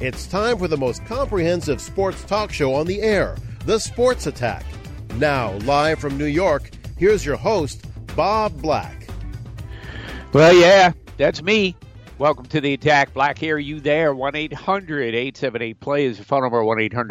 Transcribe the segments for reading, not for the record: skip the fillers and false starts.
It's time for the most comprehensive sports talk show on the air, The Sports Attack. Now, live from New York, here's your host, Bob Black. Well, yeah, that's me. Welcome to the Attack. Black here, you there. 1-800-878-PLAY is the phone number,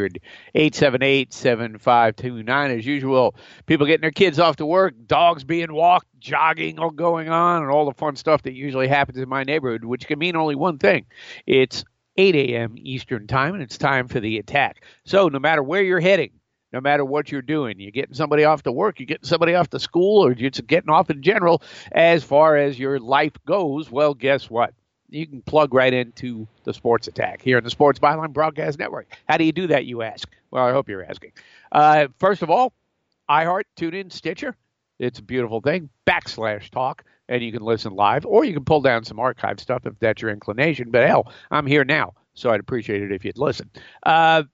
1-800-878-7529. As usual, people getting their kids off to work, dogs being walked, jogging all going on, and all the fun stuff that usually happens in my neighborhood, which can mean only one thing. It's 8 a.m. Eastern Time, and it's time for the Attack. So no matter where you're heading, no matter what you're doing, you're getting somebody off to work, you're getting somebody off to school, or you're just getting off in general, as far as your life goes, well, guess what? You can plug right into the Sports Attack here on the Sports Byline Broadcast Network. How do you do that, you ask? Well, I hope you're asking. First of all, iHeart, TuneIn, Stitcher. It's a beautiful thing. /talk, and you can listen live, or you can pull down some archive stuff if that's your inclination. But hell, I'm here now, so I'd appreciate it if you'd listen. And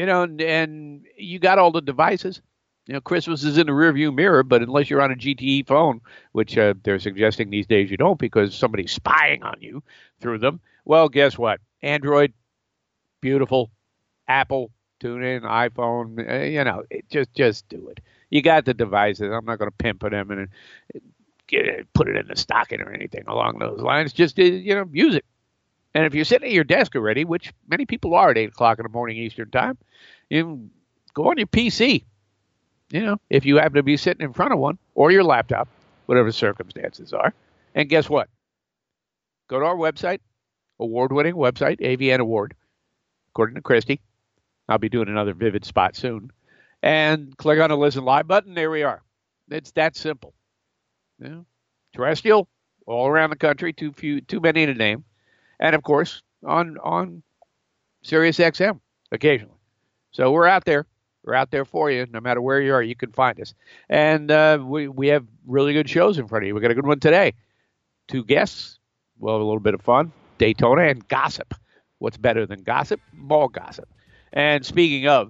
you got all the devices. You know, Christmas is in the rearview mirror, but unless you're on a GTE phone, which they're suggesting these days you don't because somebody's spying on you through them, well, guess what? Android, beautiful. Apple, TuneIn, iPhone, just do it. You got the devices. I'm not going to pimp them and put it in the stocking or anything along those lines. Just, use it. And if you're sitting at your desk already, which many people are at 8 o'clock in the morning Eastern Time, you go on your PC. If you happen to be sitting in front of one, or your laptop, whatever the circumstances are. And guess what? Go to our website, award-winning website, AVN Award, according to Christy. I'll be doing another Vivid spot soon. And click on the Listen Live button. There we are. It's that simple. Terrestrial, all around the country, too many to name. And, of course, on Sirius XM occasionally. So we're out there. We're out there for you. No matter where you are, you can find us. And we have really good shows in front of you. We got a good one today. 2 guests. We'll have a little bit of fun. Daytona and gossip. What's better than gossip? Ball gossip. And speaking of,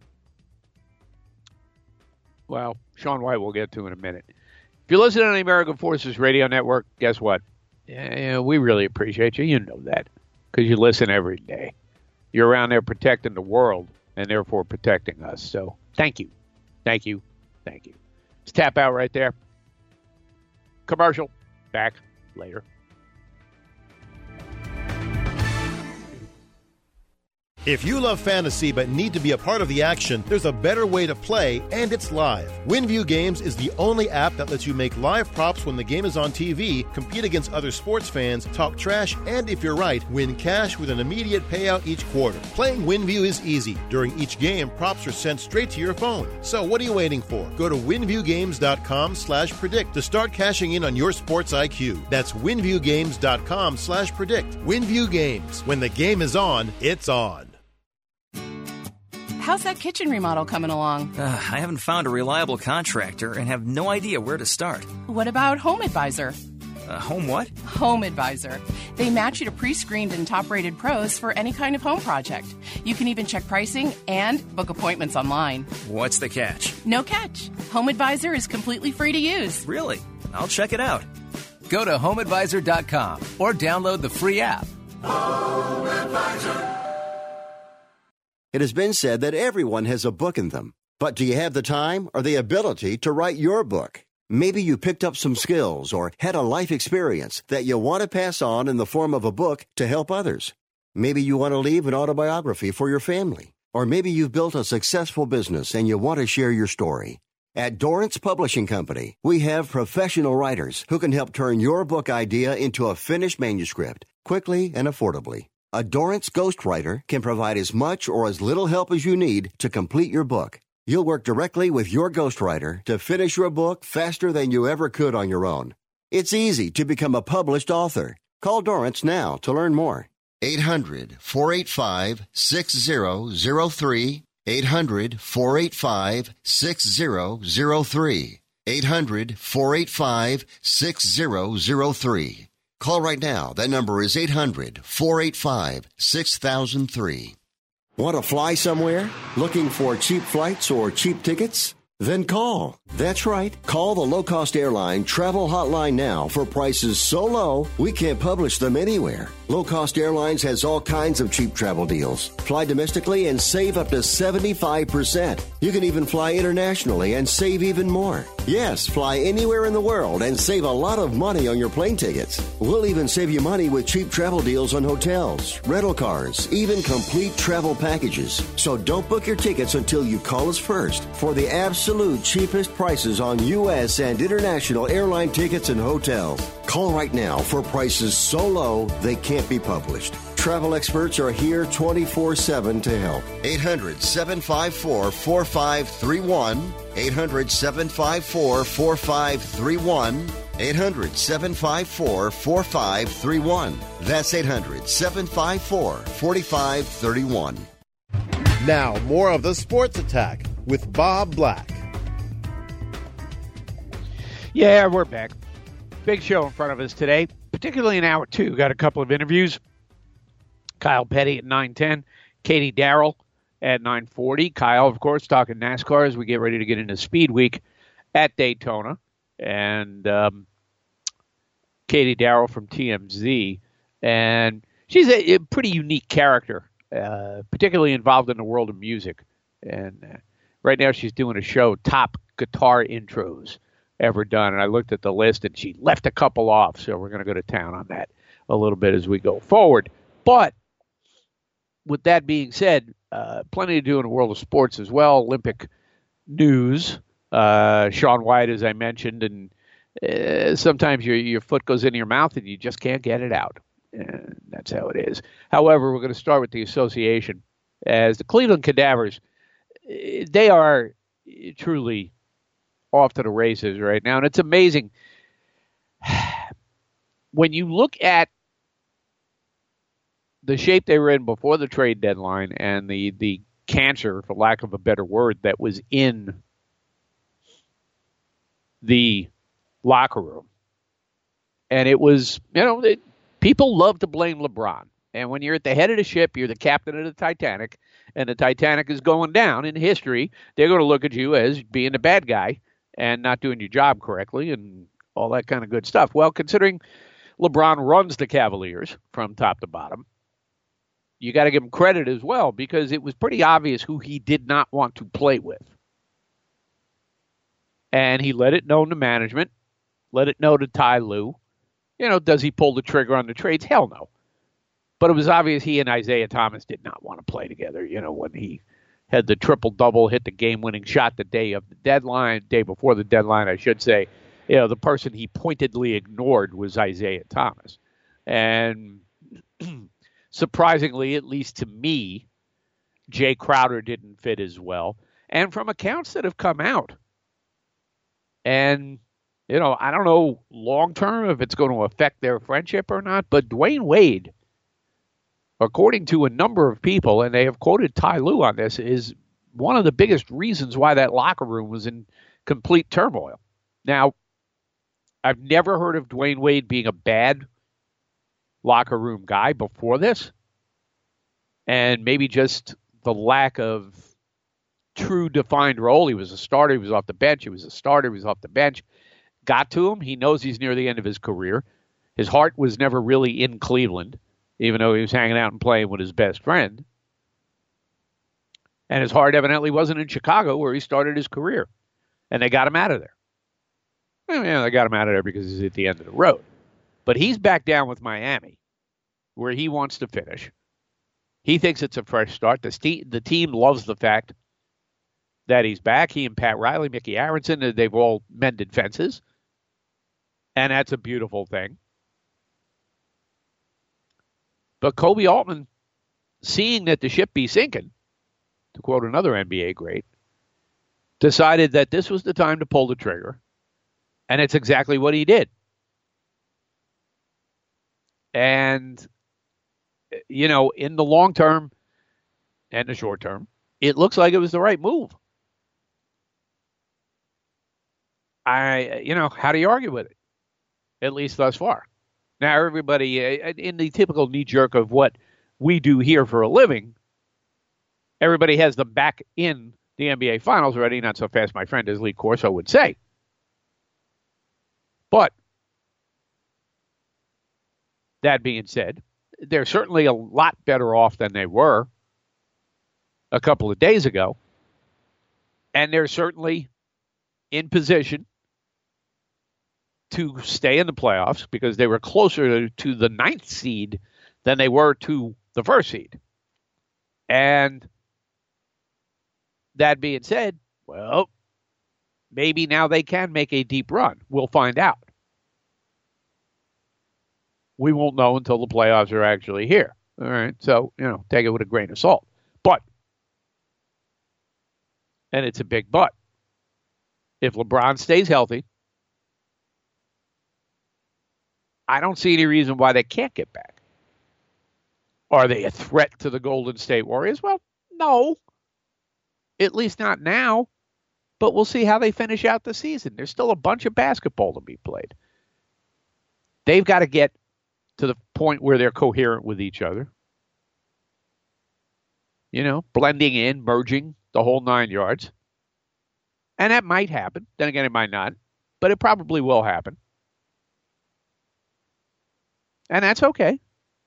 well, Sean White we'll get to in a minute. If you're listening on the American Forces Radio Network, guess what? Yeah, we really appreciate you. You know that because you listen every day. You're around there protecting the world and therefore protecting us. So thank you. Thank you. Thank you. Let's tap out right there. Commercial. Back later. If you love fantasy but need to be a part of the action, there's a better way to play, and it's live. WinView Games is the only app that lets you make live props when the game is on TV, compete against other sports fans, talk trash, and if you're right, win cash with an immediate payout each quarter. Playing WinView is easy. During each game, props are sent straight to your phone. So what are you waiting for? Go to winviewgames.com/predict to start cashing in on your sports IQ. That's winviewgames.com/predict. WinView Games. When the game is on, it's on. How's that kitchen remodel coming along? I haven't found a reliable contractor and have no idea where to start. What about Home Advisor? Home what? Home Advisor. They match you to pre-screened and top-rated pros for any kind of home project. You can even check pricing and book appointments online. What's the catch? No catch. Home Advisor is completely free to use. Really? I'll check it out. Go to HomeAdvisor.com or download the free app. Home Advisor. It has been said that everyone has a book in them. But do you have the time or the ability to write your book? Maybe you picked up some skills or had a life experience that you want to pass on in the form of a book to help others. Maybe you want to leave an autobiography for your family. Or maybe you've built a successful business and you want to share your story. At Dorrance Publishing Company, we have professional writers who can help turn your book idea into a finished manuscript quickly and affordably. A Dorrance ghostwriter can provide as much or as little help as you need to complete your book. You'll work directly with your ghostwriter to finish your book faster than you ever could on your own. It's easy to become a published author. Call Dorrance now to learn more. 800-485-6003. 800-485-6003. 800-485-6003. Call right now. That number is 800-485-6003. Want to fly somewhere? Looking for cheap flights or cheap tickets? Then call That's right. Call the low-cost airline travel hotline now for prices so low we can't publish them anywhere. Low Cost Airlines has all kinds of cheap travel deals. Fly domestically and save up to 75%. You can even fly internationally and save even more. Yes, fly anywhere in the world and save a lot of money on your plane tickets. We'll even save you money with cheap travel deals on hotels, rental cars, even complete travel packages. So don't book your tickets until you call us first for the absolute cheapest prices on U.S. and international airline tickets and hotels. Call right now for prices so low they can't be published. Travel experts are here 24/7 to help. 800-754-4531. 800-754-4531. 800-754-4531. That's 800-754-4531. Now, more of the Sports Attack with Bob Black. Yeah, we're back. Big show in front of us today, particularly in hour 2. Got a couple of interviews. Kyle Petty at 9:10, Katie Darrell at 9:40. Kyle, of course, talking NASCAR as we get ready to get into Speed Week at Daytona. And Katie Darrell from TMZ. And she's a pretty unique character, particularly involved in the world of music. And right now she's doing a show, Top Guitar Intros Ever Done. And I looked at the list, and she left a couple off. So we're going to go to town on that a little bit as we go forward. But with that being said, plenty to do in the world of sports as well. Olympic news. Shaun White, as I mentioned, and sometimes your foot goes into your mouth and you just can't get it out. And that's how it is. However, we're going to start with the association. As the Cleveland Cadavers, they are truly off to the races right now. And it's amazing. When you look at the shape they were in before the trade deadline and the cancer, for lack of a better word, that was in the locker room. And it was, people love to blame LeBron. And when you're at the head of the ship, you're the captain of the Titanic, and the Titanic is going down in history, they're going to look at you as being the bad guy and not doing your job correctly and all that kind of good stuff. Well, considering LeBron runs the Cavaliers from top to bottom, you got to give him credit as well, because it was pretty obvious who he did not want to play with. And he let it known to management, let it know to Ty Lue. Does he pull the trigger on the trades? Hell no. But it was obvious he and Isaiah Thomas did not want to play together. When he had the triple-double, hit the game-winning shot the day before the deadline, I should say, the person he pointedly ignored was Isaiah Thomas. And surprisingly, at least to me, Jay Crowder didn't fit as well. And from accounts that have come out, and, I don't know long-term if it's going to affect their friendship or not, but Dwayne Wade, according to a number of people, and they have quoted Ty Lue on this, is one of the biggest reasons why that locker room was in complete turmoil. Now, I've never heard of Dwayne Wade being a bad locker room guy before this, and maybe just the lack of true defined role. He was a starter, he was off the bench, he was a starter, he was off the bench. Got to him. He knows he's near the end of his career. His heart was never really in Cleveland, even though he was hanging out and playing with his best friend. And his heart evidently wasn't in Chicago, where he started his career. And they got him out of there. They got him out of there because he's at the end of the road. But he's back down with Miami, where he wants to finish. He thinks it's a fresh start. The team loves the fact that he's back. He and Pat Riley, Mickey Aronson, they've all mended fences. And that's a beautiful thing. But Kobe Altman, seeing that the ship be sinking, to quote another NBA great, decided that this was the time to pull the trigger. And it's exactly what he did. And, in the long term and the short term, it looks like it was the right move. How do you argue with it? At least thus far. Now, everybody, in the typical knee-jerk of what we do here for a living, everybody has them back in the NBA Finals already. Not so fast, my friend, as Lee Corso would say. But that being said, they're certainly a lot better off than they were a couple of days ago. And they're certainly in position to stay in the playoffs because they were closer to the 9th seed than they were to the 1st seed. And that being said, well, maybe now they can make a deep run. We'll find out. We won't know until the playoffs are actually here. All right. So, take it with a grain of salt. But, and it's a big but, if LeBron stays healthy, I don't see any reason why they can't get back. Are they a threat to the Golden State Warriors? Well, no. At least not now. But we'll see how they finish out the season. There's still a bunch of basketball to be played. They've got to get to the point where they're coherent with each other. Blending in, merging, the whole 9 yards. And that might happen. Then again, it might not. But it probably will happen. And that's okay.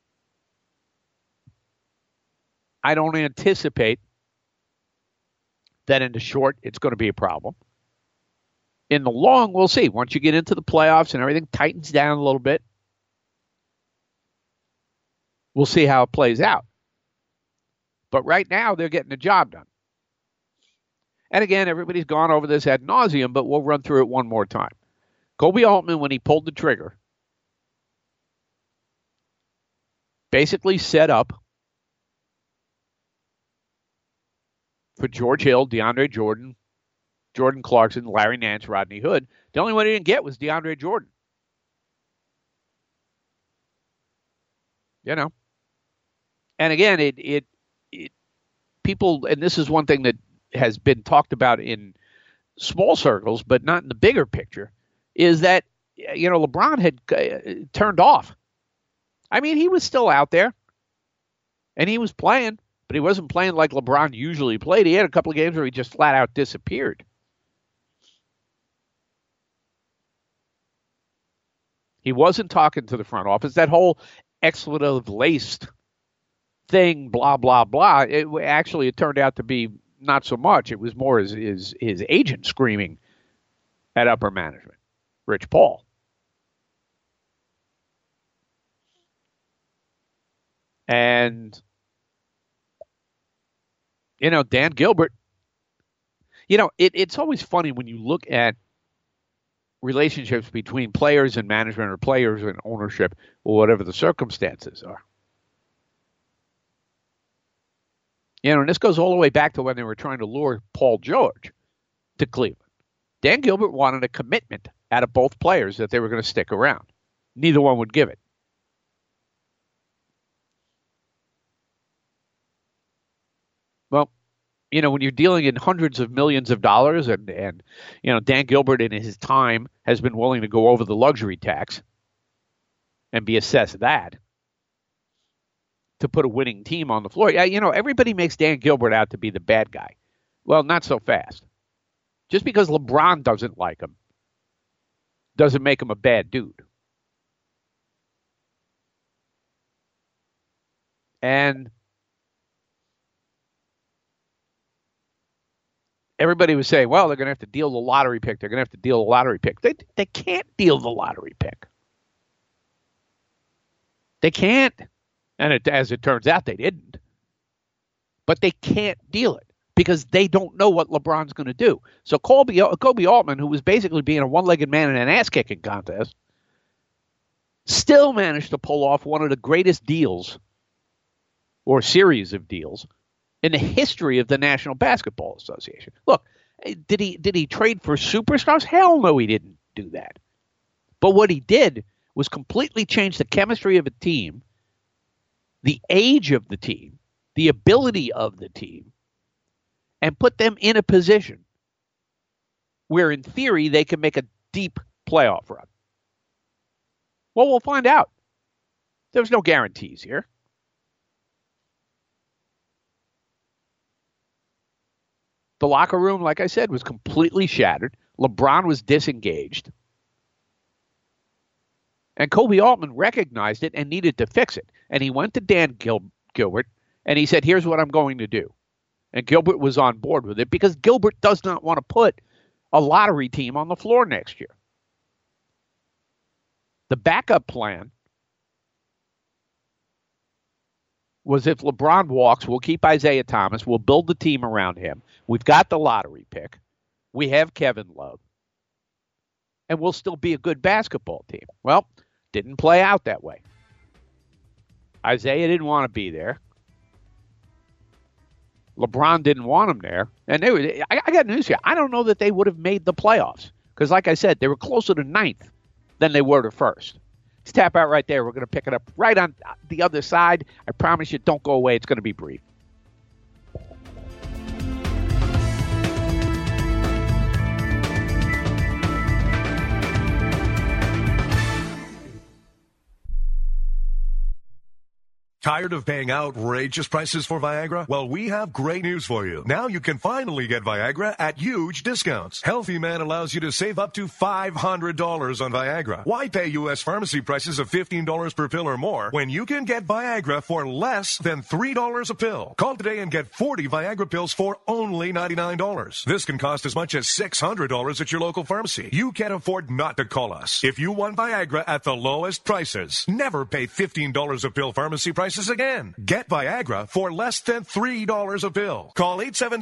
I don't anticipate that in the short, it's going to be a problem. In the long, we'll see. Once you get into the playoffs and everything tightens down a little bit, we'll see how it plays out. But right now, they're getting the job done. And again, everybody's gone over this ad nauseum, but we'll run through it one more time. Kobe Altman, when he pulled the trigger, basically set up for George Hill, DeAndre Jordan, Jordan Clarkson, Larry Nance, Rodney Hood. The only one he didn't get was DeAndre Jordan. And again, it people, and this is one thing that has been talked about in small circles, but not in the bigger picture, is that, LeBron had turned off. I mean, he was still out there, and he was playing, but he wasn't playing like LeBron usually played. He had a couple of games where he just flat out disappeared. He wasn't talking to the front office. That whole expletive-laced thing, blah, blah, blah, it turned out to be not so much. It was more his agent screaming at upper management, Rich Paul. And, Dan Gilbert, it's always funny when you look at relationships between players and management or players and ownership or whatever the circumstances are. And this goes all the way back to when they were trying to lure Paul George to Cleveland. Dan Gilbert wanted a commitment out of both players that they were going to stick around. Neither one would give it. Well, when you're dealing in hundreds of millions of dollars and Dan Gilbert in his time has been willing to go over the luxury tax and be assessed that to put a winning team on the floor. Everybody makes Dan Gilbert out to be the bad guy. Well, not so fast. Just because LeBron doesn't like him doesn't make him a bad dude. And everybody was saying, well, they're going to have to deal the lottery pick. They're going to have to deal the lottery pick. They can't deal the lottery pick. They can't. And as it turns out, they didn't. But they can't deal it because they don't know what LeBron's going to do. So Kobe Altman, who was basically being a one-legged man in an ass-kicking contest, still managed to pull off one of the greatest deals or series of deals in the history of the National Basketball Association. Look, did he trade for superstars? Hell no, he didn't do that. But what he did was completely change the chemistry of a team, the age of the team, the ability of the team, and put them in a position where, in theory, they can make a deep playoff run. Well, we'll find out. There's no guarantees here. The locker room, like I said, was completely shattered. LeBron was disengaged. And Kobe Altman recognized it and needed to fix it. And he went to Dan Gilbert, and he said, here's what I'm going to do. And Gilbert was on board with it because Gilbert does not want to put a lottery team on the floor next year. The backup plan was if LeBron walks, we'll keep Isaiah Thomas, we'll build the team around him. We've got the lottery pick. We have Kevin Love. And we'll still be a good basketball team. Well, didn't play out that way. Isaiah didn't want to be there. LeBron didn't want him there. And I got news here. I don't know that they would have made the playoffs. Because like I said, they were closer to ninth than they were to first. Let's tap out right there. We're going to pick it up right on the other side. I promise you, don't go away. It's going to be brief. Tired of paying outrageous prices for Viagra? Well, we have great news for you. Now you can finally get Viagra at huge discounts. Healthy Man allows you to save up to $500 on Viagra. Why pay U.S. pharmacy prices of $15 per pill or more when you can get Viagra for less than $3 a pill? Call today and get 40 Viagra pills for only $99. This can cost as much as $600 at your local pharmacy. You can't afford not to call us. If you want Viagra at the lowest prices, never pay $15 a pill pharmacy prices again. Get Viagra for less than $3 a pill. Call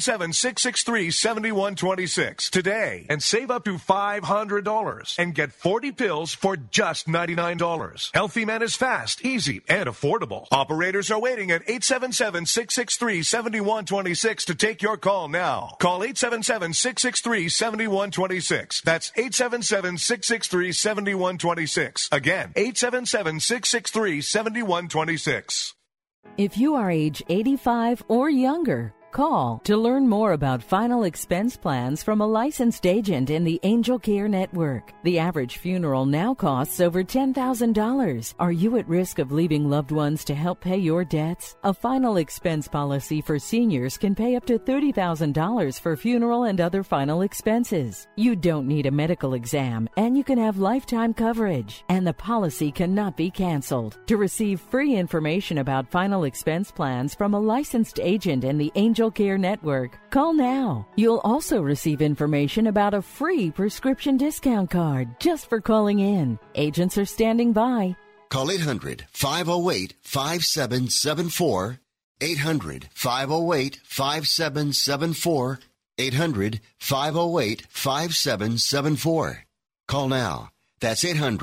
877-663-7126 today and save up to $500 and get 40 pills for just $99. Healthy Man is fast, easy, and affordable. Operators are waiting at 877-663-7126 to take your call now. Call 877-663-7126. That's 877-663-7126. Again, 877-663-7126. If you are age 85 or younger, call to learn more about final expense plans from a licensed agent in the Angel Care Network. The average funeral now costs over $10,000. Are you at risk of leaving loved ones to help pay your debts? A final expense policy for seniors can pay up to $30,000 for funeral and other final expenses. You don't need a medical exam, and you can have lifetime coverage, and the policy cannot be canceled. To receive free information about final expense plans from a licensed agent in the Angel Care Network, call now. You'll also receive information about a free prescription discount card just for calling in. Agents are standing by. Call 800-508-5774. 800-508-5774. 800-508-5774. Call now. That's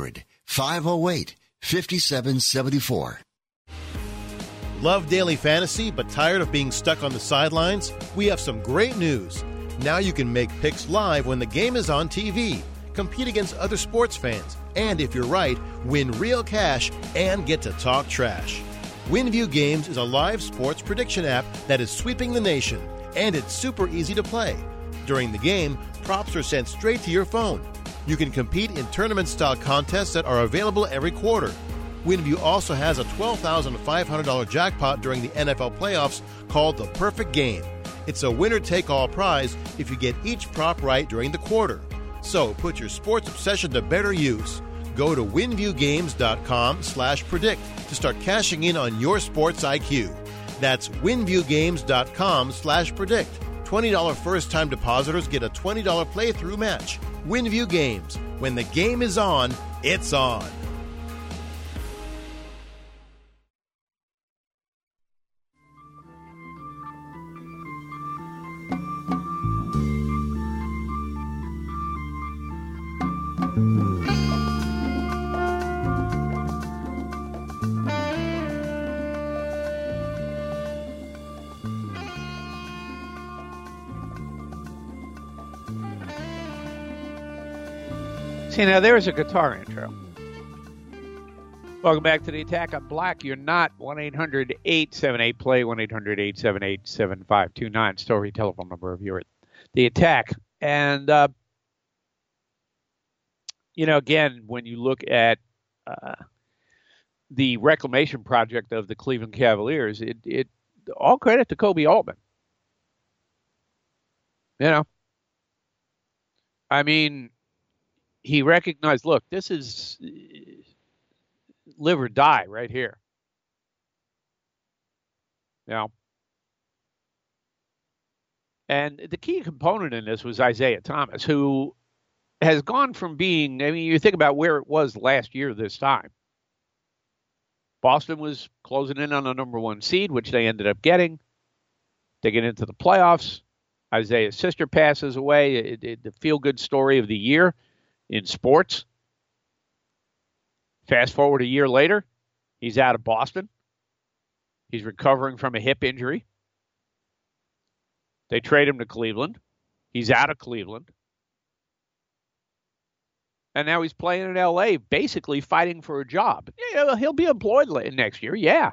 800-508-5774. Love daily fantasy but tired of being stuck on the sidelines? We have some great news. Now you can make picks live when the game is on TV, compete against other sports fans, and if you're right, win real cash and get to talk trash. WinView Games is a live sports prediction app that is sweeping the nation, and it's super easy to play. During the game, props are sent straight to your phone. You can compete in tournament-style contests that are available every quarter. WinView also has a $12,500 jackpot during the NFL playoffs called the Perfect Game. It's a winner-take-all prize if you get each prop right during the quarter. So put your sports obsession to better use. Go to winviewgames.com/predict to start cashing in on your sports IQ. That's winviewgames.com/predict. $20 first-time depositors get a $20 playthrough match. WinView Games. When the game is on, it's on. See, now there's a guitar intro. Welcome back to the Attack on Black. You're not 1-800-878-PLAY, 1-800-878-7529. Story telephone number of your the Attack. And, again, when you look at the reclamation project of the Cleveland Cavaliers, it all credit to Kobe Altman. You know, I mean, he recognized, look, this is live or die right here. You know, and the key component in this was Isaiah Thomas, who has gone from being, I mean, you think about where it was last year this time. Boston was closing in on the number 1 seed, which they ended up getting. They get into the playoffs. Isaiah's sister passes away. The feel-good story of the year in sports. Fast forward a year later, he's out of Boston. He's recovering from a hip injury. They trade him to Cleveland. He's out of Cleveland. And now he's playing in L.A., basically fighting for a job. Yeah, he'll be employed next year, yeah.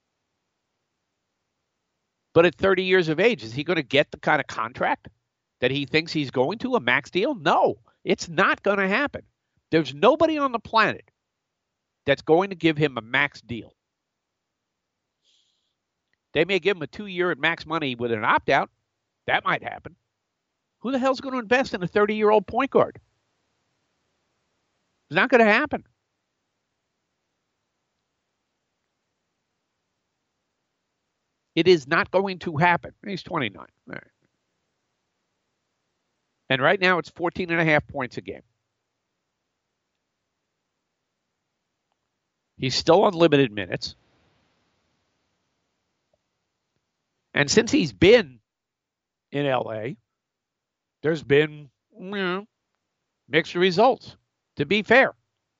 But at 30 years of age, is he going to get the kind of contract that he thinks he's going to, a max deal? No, it's not going to happen. There's nobody on the planet that's going to give him a max deal. They may give him a 2-year at max money with an opt-out. That might happen. Who the hell's going to invest in a 30-year-old point guard? It's not going to happen. It is not going to happen. He's 29. All right. And right now it's 14.5 points a game. He's still on limited minutes. And since he's been in L.A., there's been mixed results, to be fair.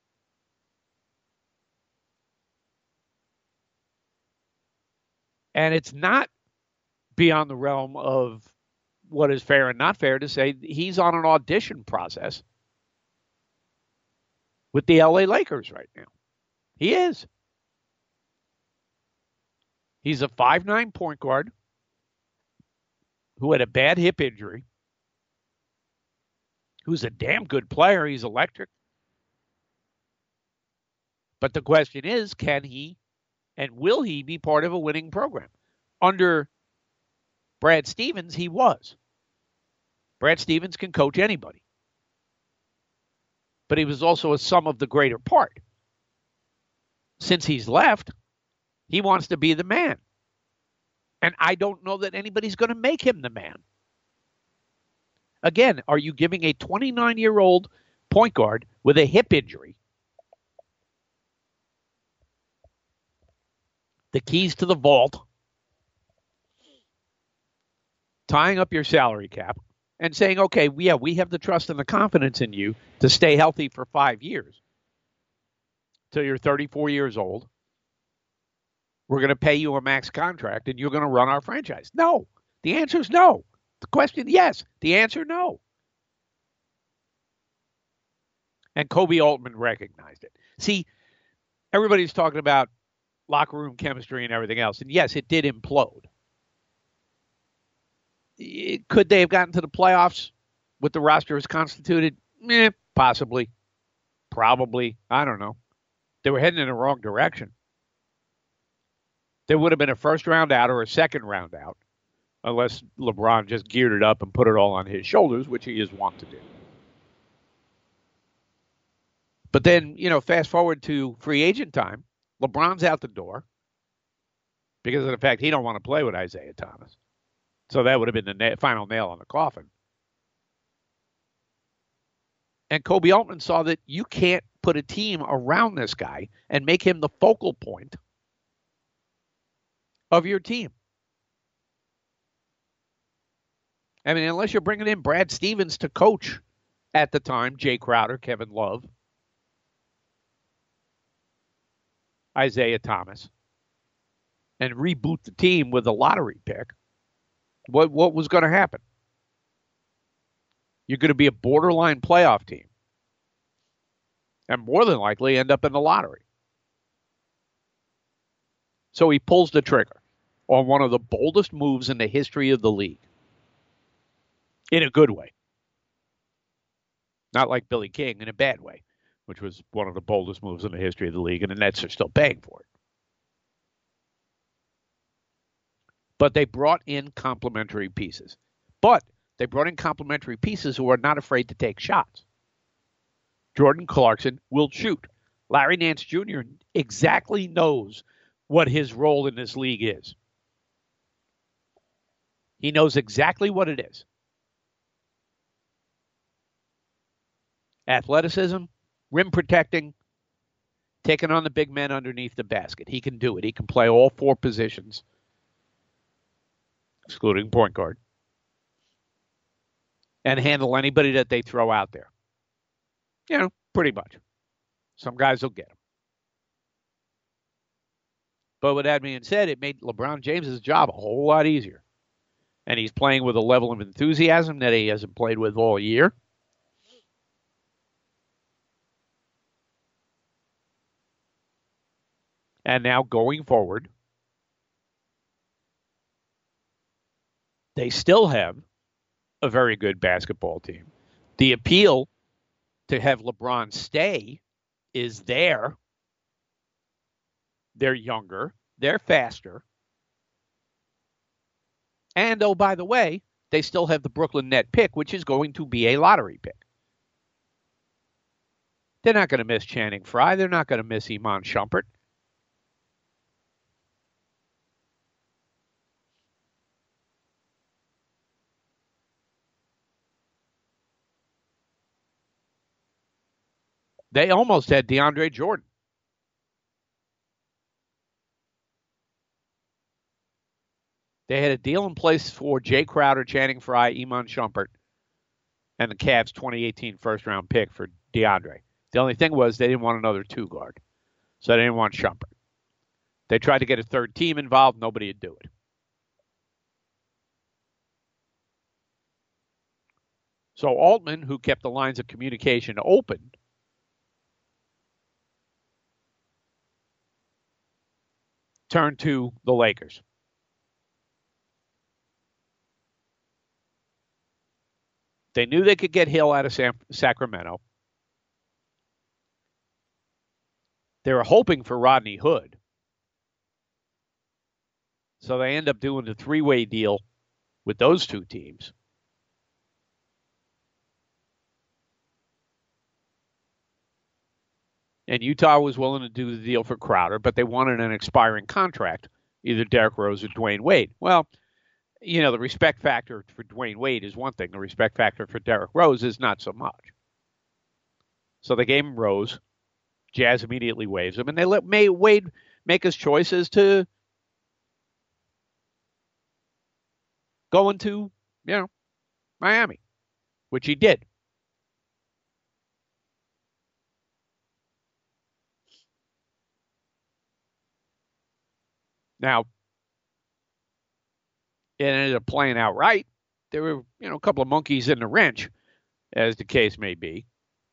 And it's not beyond the realm of what is fair and not fair to say he's on an audition process with the LA Lakers right now. He is. He's a 5'9" point guard who had a bad hip injury, who's a damn good player. He's electric. But the question is, can he and will he be part of a winning program? Under Brad Stevens, he was. Brad Stevens can coach anybody. But he was also a sum of the greater part. Since he's left, he wants to be the man. And I don't know that anybody's going to make him the man. Again, are you giving a 29-year-old point guard with a hip injury the keys to the vault, tying up your salary cap, and saying, okay, yeah, we have the trust and the confidence in you to stay healthy for 5 years till you're 34 years old. We're going to pay you a max contract, and you're going to run our franchise. No. The answer is no. The question, yes. The answer, no. And Kobe Altman recognized it. See, everybody's talking about locker room chemistry and everything else. And yes, it did implode. Could they have gotten to the playoffs with the roster as constituted? Possibly. Probably. I don't know. They were heading in the wrong direction. There would have been a first round out or a second round out, unless LeBron just geared it up and put it all on his shoulders, which he is wont to do. But then, fast forward to free agent time. LeBron's out the door because of the fact he don't want to play with Isaiah Thomas. So that would have been the final nail on the coffin. And Kobe Altman saw that you can't put a team around this guy and make him the focal point of your team. I mean, unless you're bringing in Brad Stevens to coach at the time, Jay Crowder, Kevin Love, Isaiah Thomas, and reboot the team with a lottery pick, what was going to happen? You're going to be a borderline playoff team and more than likely end up in the lottery. So he pulls the trigger on one of the boldest moves in the history of the league. In a good way. Not like Billy King, in a bad way, which was one of the boldest moves in the history of the league, and the Nets are still paying for it. But they brought in complementary pieces. But They brought in complementary pieces who are not afraid to take shots. Jordan Clarkson will shoot. Larry Nance Jr. exactly knows what his role in this league is. He knows exactly what it is. Athleticism, rim protecting, taking on the big men underneath the basket. He can do it. He can play all four positions, excluding point guard, and handle anybody that they throw out there. You know, pretty much. Some guys will get him. But with that being said, it made LeBron James's job a whole lot easier. And he's playing with a level of enthusiasm that he hasn't played with all year. And now going forward, they still have a very good basketball team. The appeal to have LeBron stay is there. They're younger. They're faster. And, oh, by the way, they still have the Brooklyn Net pick, which is going to be a lottery pick. They're not going to miss Channing Frye. They're not going to miss Iman Shumpert. They almost had DeAndre Jordan. They had a deal in place for Jay Crowder, Channing Frye, Iman Shumpert, and the Cavs' 2018 first-round pick for DeAndre. The only thing was they didn't want another two-guard, so they didn't want Shumpert. They tried to get a third team involved. Nobody would do it. So Altman, who kept the lines of communication open, turned to the Lakers. They knew they could get Hill out of Sacramento. They were hoping for Rodney Hood. So they end up doing the three-way deal with those two teams. And Utah was willing to do the deal for Crowder, but they wanted an expiring contract, either Derrick Rose or Dwayne Wade. Well, you know, the respect factor for Dwayne Wade is one thing. The respect factor for Derrick Rose is not so much. So they gave him Rose. Jazz immediately waives him, and they let Wade make his choices to go into, Miami, which he did. Now, it ended up playing out right. There were, a couple of monkeys in the wrench, as the case may be.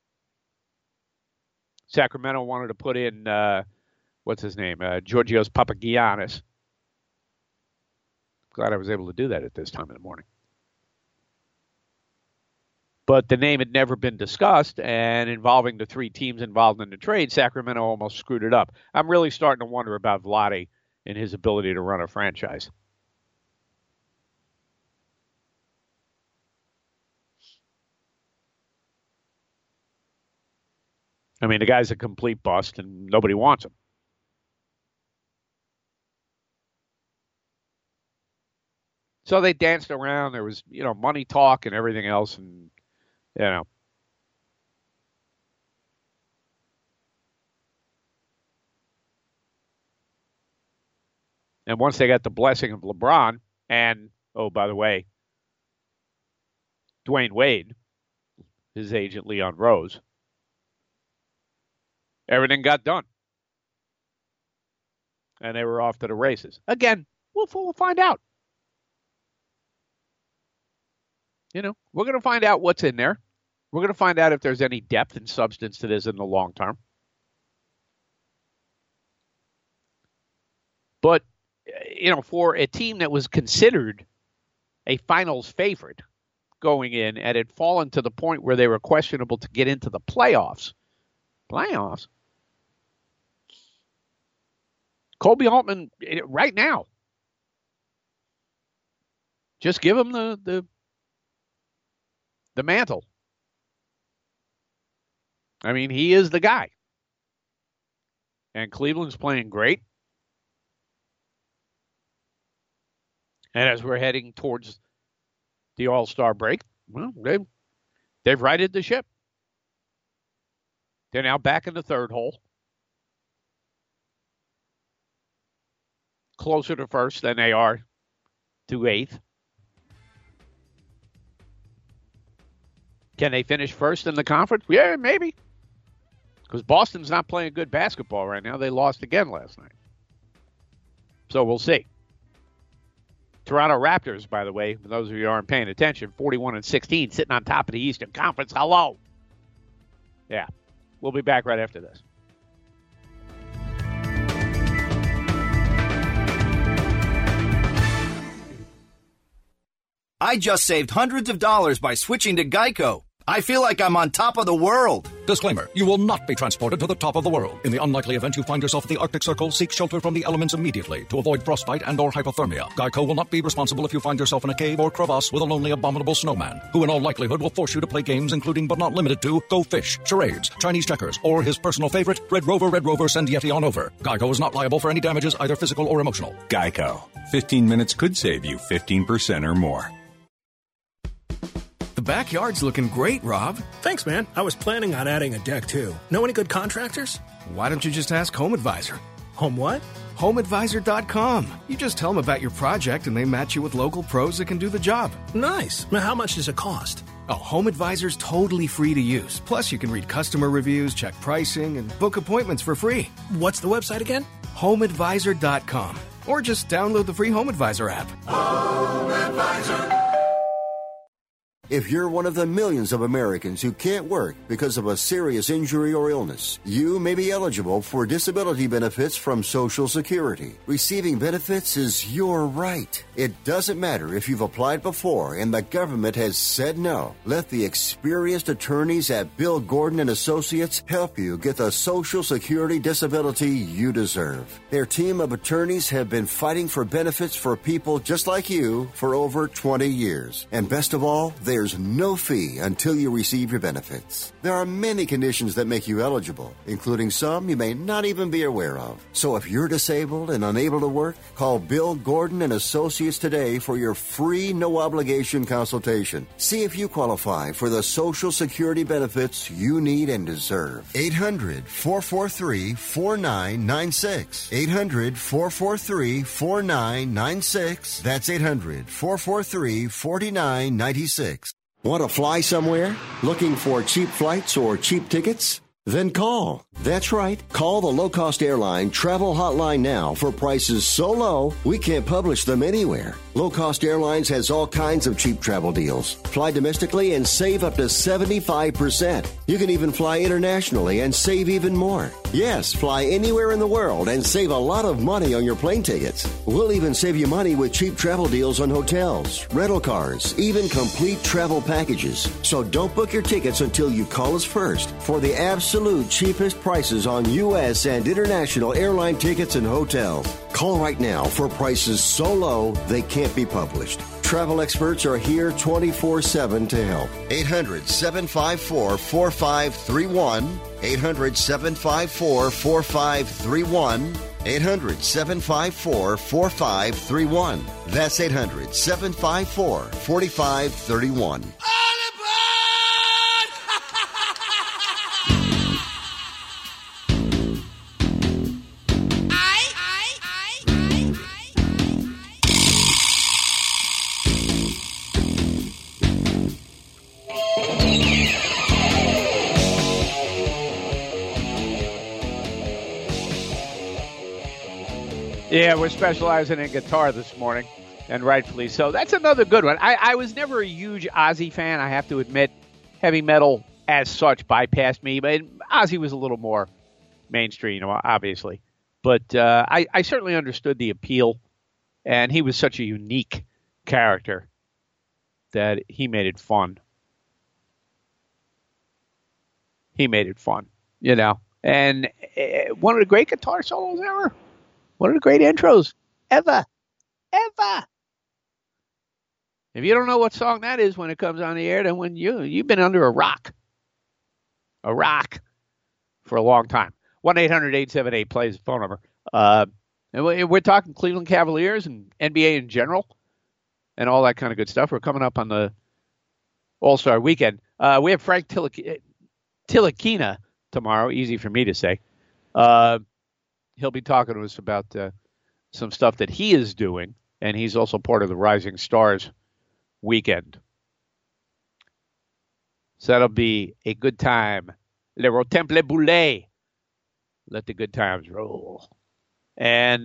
Sacramento wanted to put in, what's his name, Georgios Papagiannis. Glad I was able to do that at this time in the morning. But the name had never been discussed, and involving the three teams involved in the trade, Sacramento almost screwed it up. I'm really starting to wonder about Vlade and his ability to run a franchise. I mean, the guy's a complete bust, and nobody wants him. So they danced around. There was, money talk and everything else, and, And once they got the blessing of LeBron and, oh, by the way, Dwayne Wade, his agent Leon Rose, everything got done. And they were off to the races. Again, we'll find out. We're going to find out what's in there. We're going to find out if there's any depth and substance to this in the long term. But, for a team that was considered a finals favorite going in and had fallen to the point where they were questionable to get into the playoffs. Kobe Altman, right now, just give him the the mantle. I mean, he is the guy. And Cleveland's playing great. And as we're heading towards the All-Star break, well, they've righted the ship. They're now back in the third hole. Closer to first than they are to eighth. Can they finish first in the conference? Yeah, maybe. Because Boston's not playing good basketball right now. They lost again last night. So we'll see. Toronto Raptors, by the way, for those of you who aren't paying attention, 41-16, sitting on top of the Eastern Conference. Hello. Yeah. We'll be back right after this. I just saved hundreds of dollars by switching to Geico. I feel like I'm on top of the world. Disclaimer, you will not be transported to the top of the world. In the unlikely event you find yourself at the Arctic Circle, seek shelter from the elements immediately to avoid frostbite and or hypothermia. Geico will not be responsible if you find yourself in a cave or crevasse with a lonely, abominable snowman, who in all likelihood will force you to play games including but not limited to Go Fish, charades, Chinese checkers, or his personal favorite, Red Rover, send Yeti on over. Geico is not liable for any damages, either physical or emotional. Geico. 15 minutes could save you 15% or more. The backyard's looking great, Rob. Thanks, man. I was planning on adding a deck, too. Know any good contractors? Why don't you just ask Home Advisor? Home what? HomeAdvisor.com. You just tell them about your project and they match you with local pros that can do the job. Nice. Now, how much does it cost? Oh, Home Advisor's totally free to use. Plus, you can read customer reviews, check pricing, and book appointments for free. What's the website again? HomeAdvisor.com. Or just download the free Home Advisor app. Home Advisor. If you're one of the millions of Americans who can't work because of a serious injury or illness, you may be eligible for disability benefits from Social Security. Receiving benefits is your right. It doesn't matter if you've applied before and the government has said no. Let the experienced attorneys at Bill Gordon and Associates help you get the Social Security disability you deserve. Their team of attorneys have been fighting for benefits for people just like you for over 20 years. And best of all, there's no fee until you receive your benefits. There are many conditions that make you eligible, including some you may not even be aware of. So if you're disabled and unable to work, call Bill Gordon and Associates today for your free, no-obligation consultation. See if you qualify for the Social Security benefits you need and deserve. 800-443-4996. 800-443-4996. That's 800-443-4996. Want to fly somewhere? Looking for cheap flights or cheap tickets? Then call. That's right. Call the low-cost airline travel hotline now for prices so low we can't publish them anywhere. Low-cost airlines has all kinds of cheap travel deals. Fly domestically and save up to 75%. You can even fly internationally and save even more. Yes, fly anywhere in the world and save a lot of money on your plane tickets. We'll even save you money with cheap travel deals on hotels, rental cars, even complete travel packages. So don't book your tickets until you call us first for the absolute cheapest prices on U.S. and international airline tickets and hotels. Call right now for prices so low they can't be published. Travel experts are here 24/7 to help. 800-754-4531. 800-754-4531. 800-754-4531. That's 800-754-4531. Yeah, we're specializing in guitar this morning, and rightfully so. That's another good one. I was never a huge Ozzy fan, I have to admit. Heavy metal, as such, bypassed me, but Ozzy was a little more mainstream, obviously. But I certainly understood the appeal, and he was such a unique character that he made it fun. He made it fun, you know. And one of the great guitar solos ever. One of the great intros ever. If you don't know what song that is when it comes on the air, then when you've been under a rock for a long time. 1-800-878 plays the phone number. And we're talking Cleveland Cavaliers and NBA in general and all that kind of good stuff. We're coming up on the All-Star weekend. We have Frank Tilakina tomorrow. Easy for me to say. He'll be talking to us about some stuff that he is doing, and he's also part of the Rising Stars weekend. So that'll be a good time. Le Rotemple Boulay. Let the good times roll. And,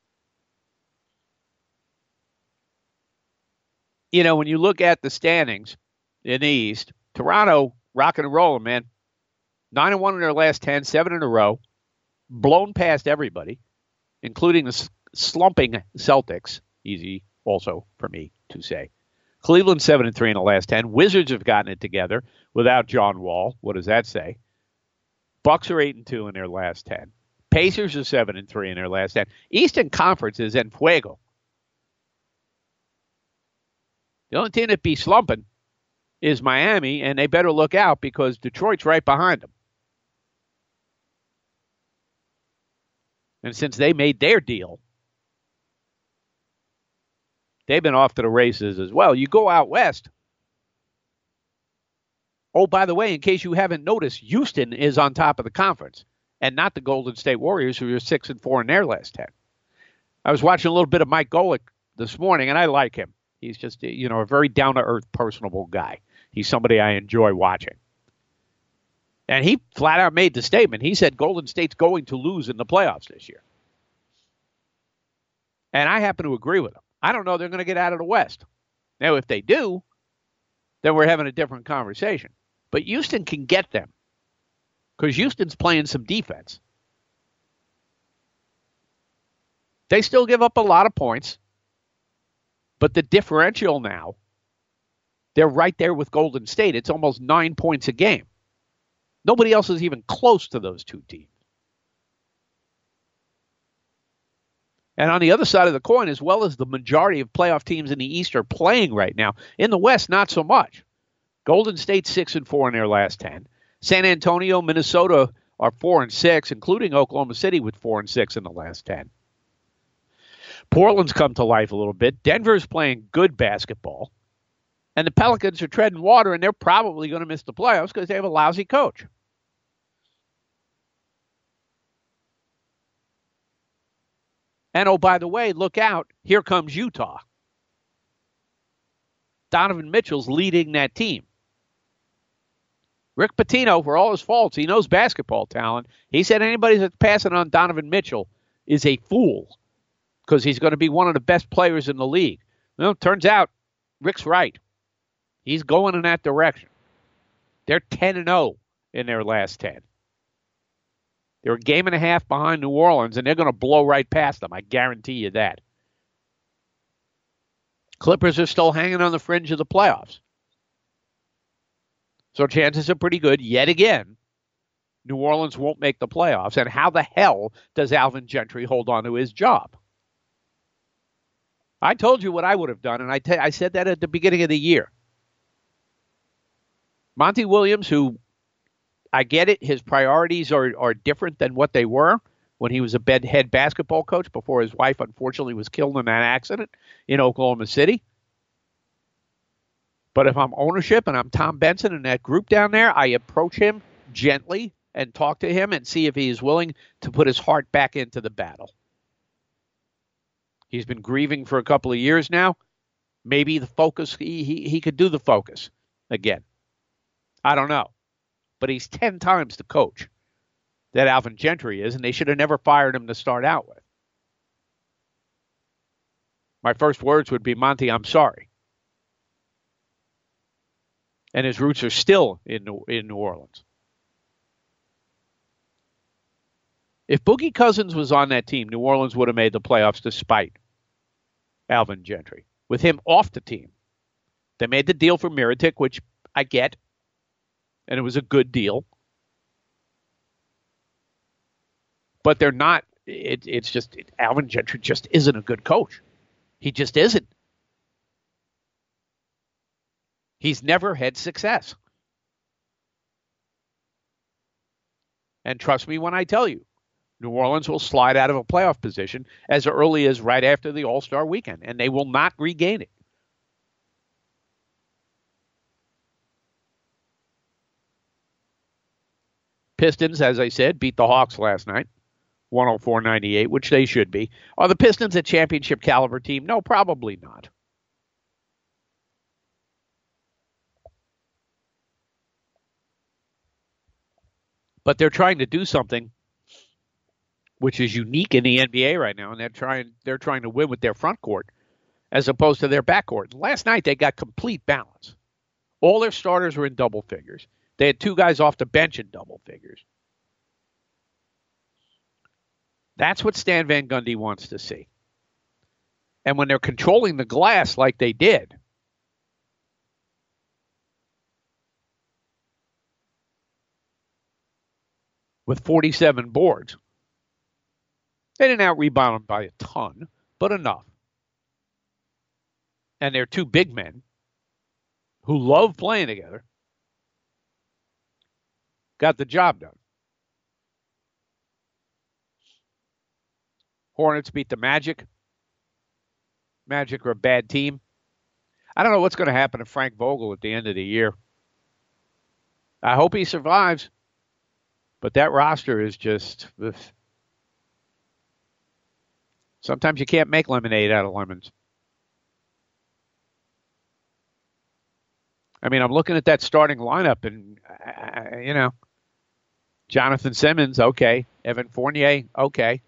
when you look at the standings in the East, Toronto rocking and rolling, man. 9-1 in their last 10, 7 in a row. Blown past everybody, including the slumping Celtics. Easy also for me to say. Cleveland 7-3 in the last 10. Wizards have gotten it together without John Wall. What does that say? Bucks are 8-2 in their last 10. Pacers are 7-3 in their last 10. Eastern Conference is en fuego. The only team that be slumping is Miami, and they better look out because Detroit's right behind them. And since they made their deal, they've been off to the races as well. You go out west. Oh, by the way, in case you haven't noticed, Houston is on top of the conference and not the Golden State Warriors, who are 6-4 in their last 10. I was watching a little bit of Mike Golick this morning, and I like him. He's just, a very down-to-earth, personable guy. He's somebody I enjoy watching. And he flat out made the statement. He said Golden State's going to lose in the playoffs this year. And I happen to agree with him. I don't know they're going to get out of the West. Now, if they do, then we're having a different conversation. But Houston can get them because Houston's playing some defense. They still give up a lot of points, but the differential now, they're right there with Golden State. It's almost 9 points a game. Nobody else is even close to those two teams. And on the other side of the coin, as well as the majority of playoff teams in the East are playing right now, in the West, not so much. Golden State 6-4 in their last 10. San Antonio, Minnesota are 4-6, including Oklahoma City with 4-6 in the last 10. Portland's come to life a little bit. Denver's playing good basketball. And the Pelicans are treading water, and they're probably going to miss the playoffs because they have a lousy coach. And, oh, by the way, look out. Here comes Utah. Donovan Mitchell's leading that team. Rick Pitino, for all his faults, he knows basketball talent. He said anybody that's passing on Donovan Mitchell is a fool because he's going to be one of the best players in the league. Well, it turns out Rick's right. He's going in that direction. They're 10-0 in their last 10. They're a game and a half behind New Orleans, and they're going to blow right past them. I guarantee you that. Clippers are still hanging on the fringe of the playoffs. So chances are pretty good. Yet again, New Orleans won't make the playoffs. And how the hell does Alvin Gentry hold on to his job? I told you what I would have done, and I said that at the beginning of the year. Monty Williams, who, I get it, his priorities are different than what they were when he was a head basketball coach before his wife unfortunately was killed in that accident in Oklahoma City. But if I'm ownership and I'm Tom Benson and that group down there, I approach him gently and talk to him and see if he is willing to put his heart back into the battle. He's been grieving for a couple of years now. Maybe the focus, he could do the focus again. I don't know. But he's 10 times the coach that Alvin Gentry is, and they should have never fired him to start out with. My first words would be, Monty, I'm sorry. And his roots are still in New Orleans. If Boogie Cousins was on that team, New Orleans would have made the playoffs despite Alvin Gentry. With him off the team, they made the deal for Mirotic, which I get, and it was a good deal. But they're not, it's just, Alvin Gentry just isn't a good coach. He just isn't. He's never had success. And trust me when I tell you, New Orleans will slide out of a playoff position as early as right after the All-Star weekend, and they will not regain it. Pistons, as I said, beat the Hawks last night, 104-98, which they should be. Are the Pistons a championship caliber team? No, probably not. But they're trying to do something which is unique in the NBA right now, and they're trying to win with their front court as opposed to their back court. Last night they got complete balance. All their starters were in double figures. They had two guys off the bench in double figures. That's what Stan Van Gundy wants to see. And when they're controlling the glass like they did, with 47 boards, they didn't out-rebound them by a ton, but enough. And they're two big men who love playing together. Got the job done. Hornets beat the Magic. Magic are a bad team. I don't know what's going to happen to Frank Vogel at the end of the year. I hope he survives. But that roster is just... ugh. Sometimes you can't make lemonade out of lemons. I mean, I'm looking at that starting lineup and, Jonathan Simmons, okay. Evan Fournier, okay.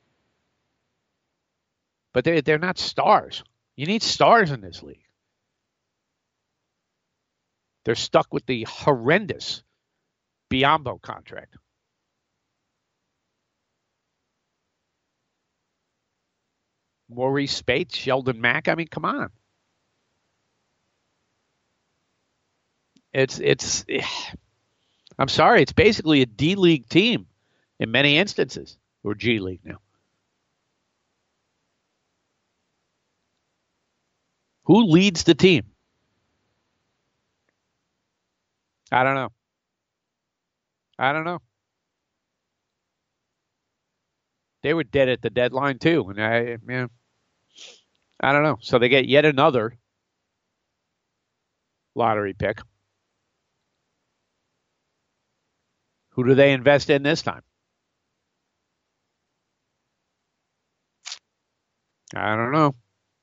But they're not stars. You need stars in this league. They're stuck with the horrendous Biyombo contract. Maurice Spates, Sheldon Mack. I mean, come on. I'm sorry, it's basically a D-League team in many instances, or G-League now. Who leads the team? I don't know. They were dead at the deadline too, and I don't know. So they get yet another lottery pick. Who do they invest in this time? I don't know.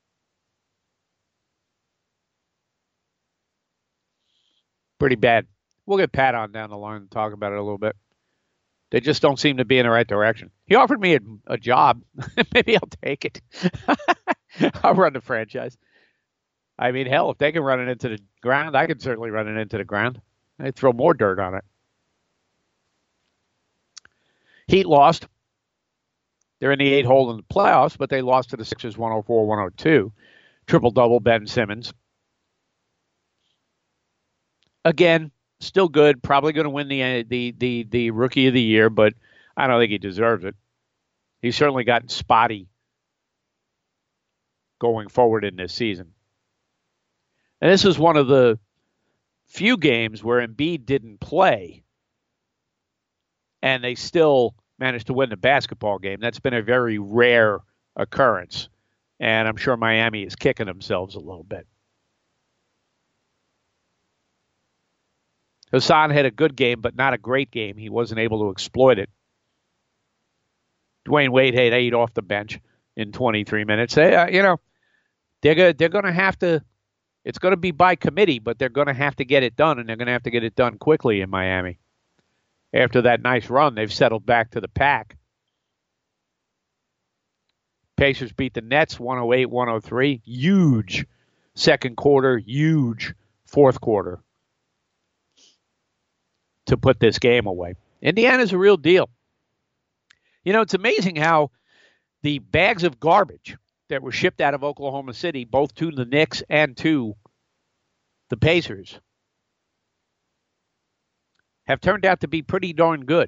Pretty bad. We'll get Pat on down the line and talk about it a little bit. They just don't seem to be in the right direction. He offered me a job. Maybe I'll take it. I'll run the franchise. I mean, hell, if they can run it into the ground, I can certainly run it into the ground. I'd throw more dirt on it. Heat lost. They're in the 8-hole in the playoffs, but they lost to the Sixers 104-102. Triple-double Ben Simmons. Again, still good. Probably going to win the Rookie of the Year, but I don't think he deserves it. He's certainly gotten spotty going forward in this season. And this is one of the few games where Embiid didn't play, and they still managed to win the basketball game. That's been a very rare occurrence, and I'm sure Miami is kicking themselves a little bit. Hassan had a good game, but not a great game. He wasn't able to exploit it. Dwayne Wade had 8 off the bench in 23 minutes. They're going to have to. It's going to be by committee, but they're going to have to get it done, and they're going to have to get it done quickly in Miami. After that nice run, they've settled back to the pack. Pacers beat the Nets 108-103. Huge second quarter, huge fourth quarter to put this game away. Indiana's a real deal. It's amazing how the bags of garbage that were shipped out of Oklahoma City, both to the Knicks and to the Pacers, have turned out to be pretty darn good.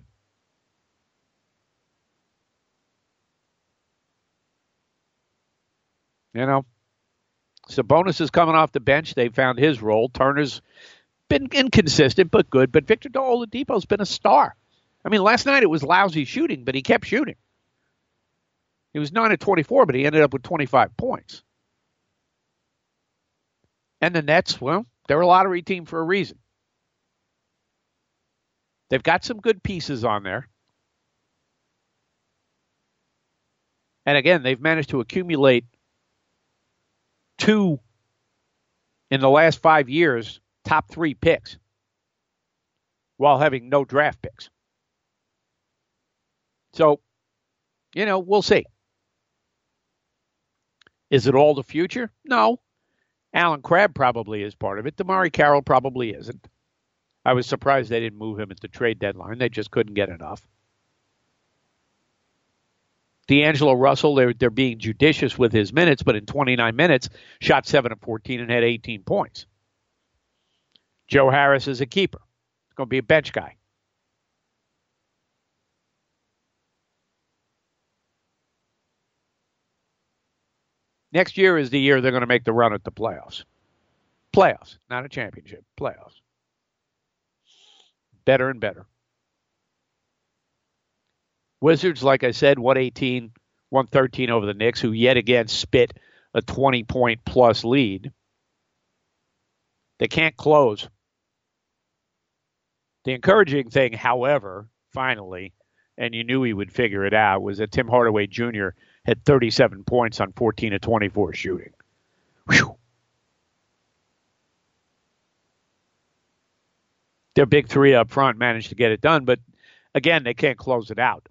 Sabonis is coming off the bench. They found his role. Turner's been inconsistent but good. But Victor Oladipo's been a star. I mean, last night it was lousy shooting, but he kept shooting. He was 9 of 24, but he ended up with 25 points. And the Nets, well, they're a lottery team for a reason. They've got some good pieces on there. And again, they've managed to accumulate 2 in the last 5 years, top 3 picks, while having no draft picks. So, we'll see. Is it all the future? No. Alan Crabb probably is part of it. Damari Carroll probably isn't. I was surprised they didn't move him at the trade deadline. They just couldn't get enough. D'Angelo Russell, they're being judicious with his minutes, but in 29 minutes, shot 7 of 14 and had 18 points. Joe Harris is a keeper. He's going to be a bench guy. Next year is the year they're going to make the run at the playoffs. Playoffs, not a championship. Playoffs. Better and better. Wizards, like I said, 118, 113 over the Knicks, who yet again spit a 20-point-plus lead. They can't close. The encouraging thing, however, finally, and you knew he would figure it out, was that Tim Hardaway Jr. had 37 points on 14 of 24 shooting. Whew. Their big three up front managed to get it done, but again, they can't close it out.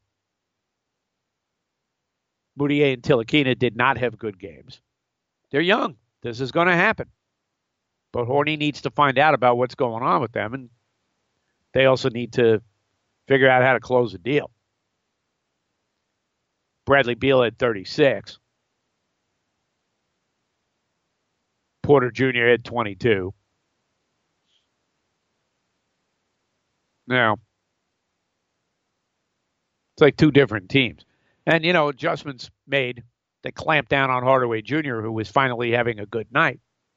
Mudiay and Ntilikina did not have good games. They're young. This is going to happen. But Horny needs to find out about what's going on with them, and they also need to figure out how to close the deal. Bradley Beal had 36. Porter Jr. had 22. Now, it's like 2 different teams. And, adjustments made. They clamped down on Hardaway Jr., who was finally having a good night.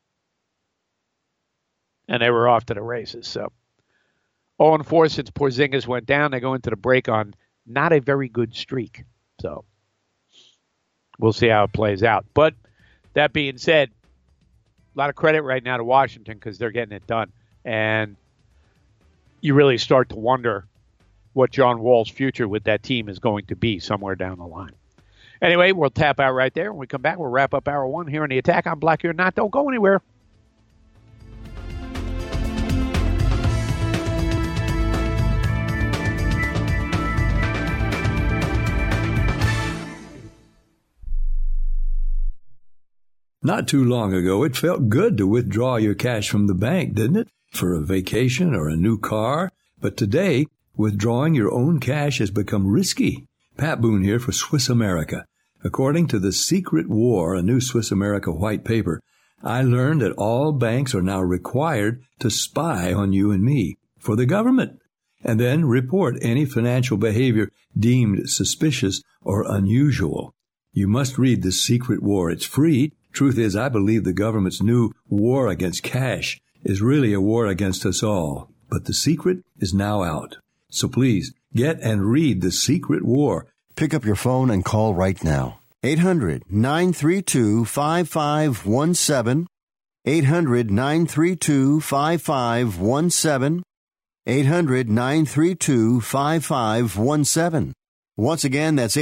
And they were off to the races. So 0-4 since Porzingis went down. They go into the break on not a very good streak. So we'll see how it plays out. But that being said, a lot of credit right now to Washington because they're getting it done. And you really start to wonder what John Wall's future with that team is going to be somewhere down the line. Anyway, we'll tap out right there. When we come back, we'll wrap up hour 1 here on The Attack. I'm Black You're Not. Don't go anywhere. Not too long ago, it felt good to withdraw your cash from the bank, didn't it? For a vacation or a new car. But today, withdrawing your own cash has become risky. Pat Boone here for Swiss America. According to The Secret War, a new Swiss America white paper, I learned that all banks are now required to spy on you and me for the government, and then report any financial behavior deemed suspicious or unusual. You must read The Secret War. It's free. Truth is, I believe the government's new war against cash is really a war against us all. But the secret is now out. So please, get and read The Secret War. Pick up your phone and call right now. 800-932-5517. 800-932-5517. 800-932-5517. Once again, that's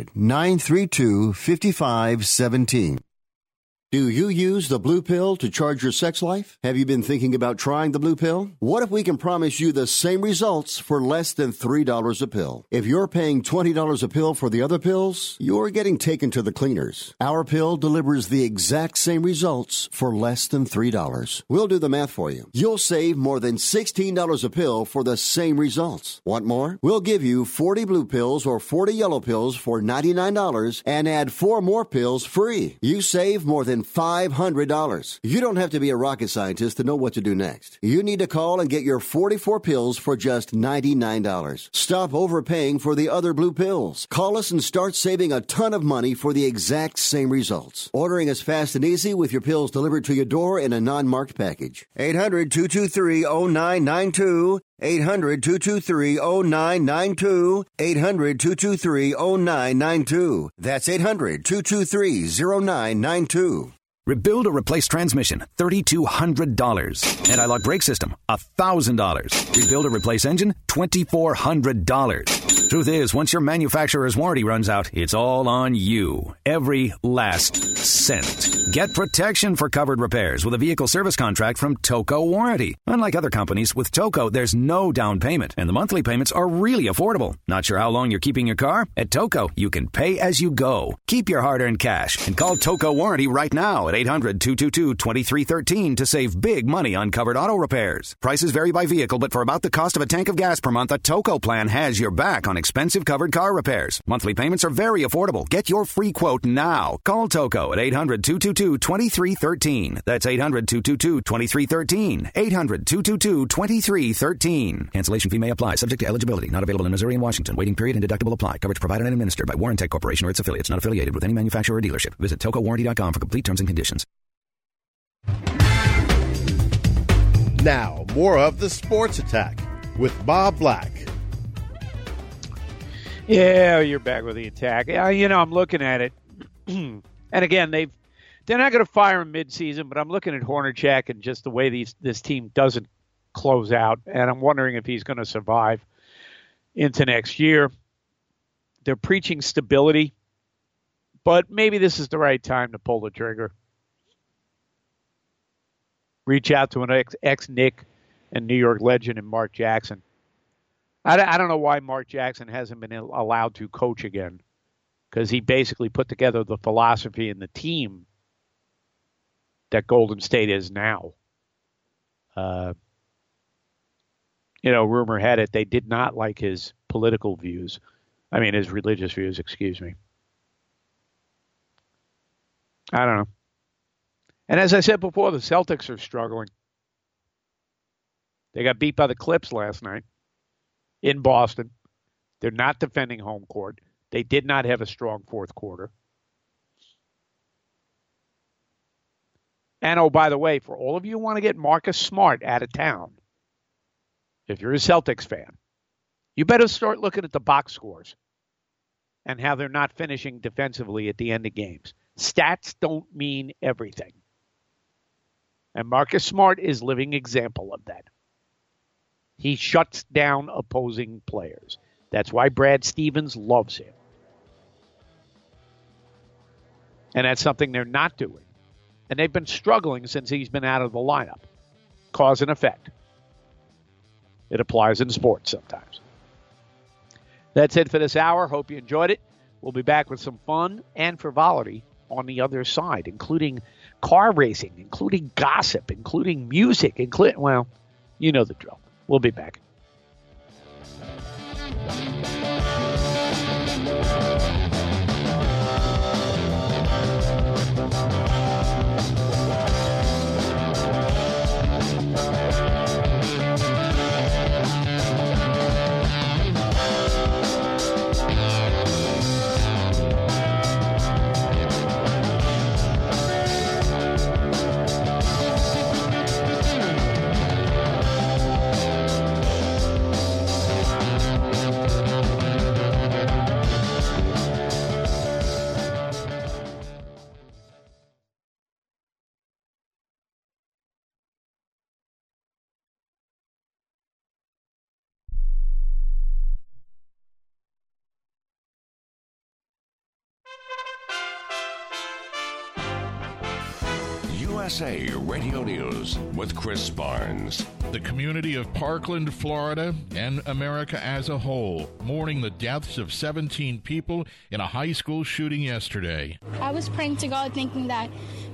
800-932-5517. Do you use the Blue Pill to charge your sex life? Have you been thinking about trying the Blue Pill? What if we can promise you the same results for less than $3 a pill? If you're paying $20 a pill for the other pills, you're getting taken to the cleaners. Our pill delivers the exact same results for less than $3. We'll do the math for you. You'll save more than $16 a pill for the same results. Want more? We'll give you 40 blue pills or 40 yellow pills for $99 and add 4 more pills free. You save more than $500. You don't have to be a rocket scientist to know what to do next. You need to call and get your 44 pills for just $99. Stop overpaying for the other blue pills. Call us and start saving a ton of money for the exact same results. Ordering is fast and easy with your pills delivered to your door in a non-marked package. 800-223-0992. 800-223-0992. 800-223-0992. That's 800-223-0992. Rebuild or replace transmission, $3,200. Anti-lock brake system, $1,000. Rebuild or replace engine, $2,400. Truth is, once your manufacturer's warranty runs out, it's all on you. Every last cent. Get protection for covered repairs with a vehicle service contract from Toco Warranty. Unlike other companies, with Toco, there's no down payment, and the monthly payments are really affordable. Not sure how long you're keeping your car? At Toco, you can pay as you go. Keep your hard-earned cash and call Toco Warranty right now at 800-222-2313 to save big money on covered auto repairs. Prices vary by vehicle, but for about the cost of a tank of gas per month, a Toco plan has your back on expensive covered car repairs. Monthly payments are very affordable. Get your free quote now. Call Toco at 800-222-2313. That's 800-222-2313. 800-222-2313. Cancellation fee may apply. Subject to eligibility. Not available in Missouri and Washington. Waiting period and deductible apply. Coverage provided and administered by Warrantech Corporation or its affiliates. Not affiliated with any manufacturer or dealership. Visit TocoWarranty.com for complete terms and conditions. Now, more of the Sports Attack with Bob Black. Yeah, you're back with the attack. I'm looking at it. And again, they're not going to fire him midseason, but I'm looking at Hornacek and just the way this team doesn't close out, and I'm wondering if he's going to survive into next year. They're preaching stability, but maybe this is the right time to pull the trigger. Reach out to an ex-Knick and New York legend in Mark Jackson. I don't know why Mark Jackson hasn't been allowed to coach again, because he basically put together the philosophy and the team that Golden State is now. Rumor had it they did not like his political views. His religious views, excuse me. I don't know. And as I said before, the Celtics are struggling. They got beat by the Clips last night in Boston. They're not defending home court. They did not have a strong fourth quarter. And, oh, by the way, for all of you who want to get Marcus Smart out of town, if you're a Celtics fan, you better start looking at the box scores and how they're not finishing defensively at the end of games. Stats don't mean everything. And Marcus Smart is living example of that. He shuts down opposing players. That's why Brad Stevens loves him. And that's something they're not doing. And they've been struggling since he's been out of the lineup. Cause and effect. It applies in sports sometimes. That's it for this hour. Hope you enjoyed it. We'll be back with some fun and frivolity on the other side, including car racing, including gossip, including music, well, you know the drill. We'll be back. USA Radio News with Chris Barnes. The community of Parkland, Florida, and America as a whole mourning the deaths of 17 people in a high school shooting yesterday. I was praying to God thinking that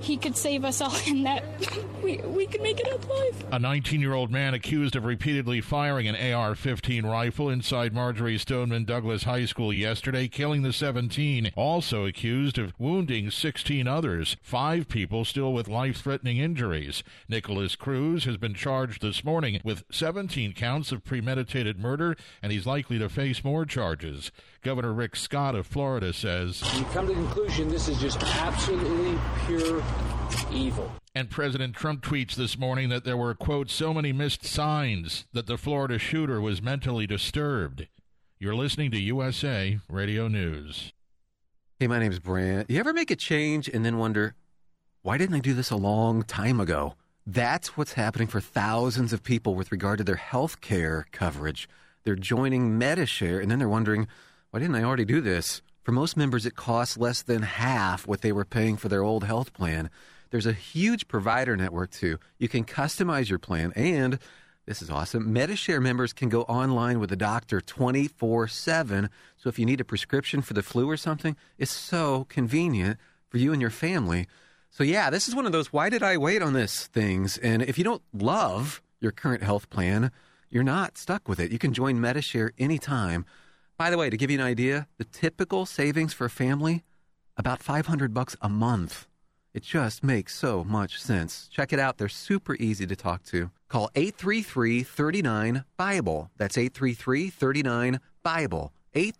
he could save us all and that we could make it out alive. A 19-year-old man accused of repeatedly firing an AR-15 rifle inside Marjorie Stoneman Douglas High School yesterday, killing the 17. Also accused of wounding 16 others, 5 people still with life-threatening injuries. Nicholas Cruz has been charged this morning with 17 counts of premeditated murder, and he's likely to face more charges. Governor Rick Scott of Florida says, "You come to the conclusion this is just absolutely pure evil." And President Trump tweets this morning that there were, quote, so many missed signs that the Florida shooter was mentally disturbed. You're listening to USA Radio News. Hey, my name's Brant. You ever make a change and then wonder, why didn't I do this a long time ago? That's what's happening for thousands of people with regard to their health care coverage. They're joining Medi-Share, and then they're wondering, why didn't I already do this? For most members, it costs less than half what they were paying for their old health plan. There's a huge provider network, too. You can customize your plan, and this is awesome, Medi-Share members can go online with a doctor 24/7. So if you need a prescription for the flu or something, it's so convenient for you and your family. So yeah, this is one of those why did I wait on this things. And if you don't love your current health plan, you're not stuck with it. You can join Medi-Share anytime. By the way, to give you an idea, the typical savings for a family, about $500 a month. It just makes so much sense. Check it out. They're super easy to talk to. Call 833-39-BIBLE. That's 833-39-BIBLE.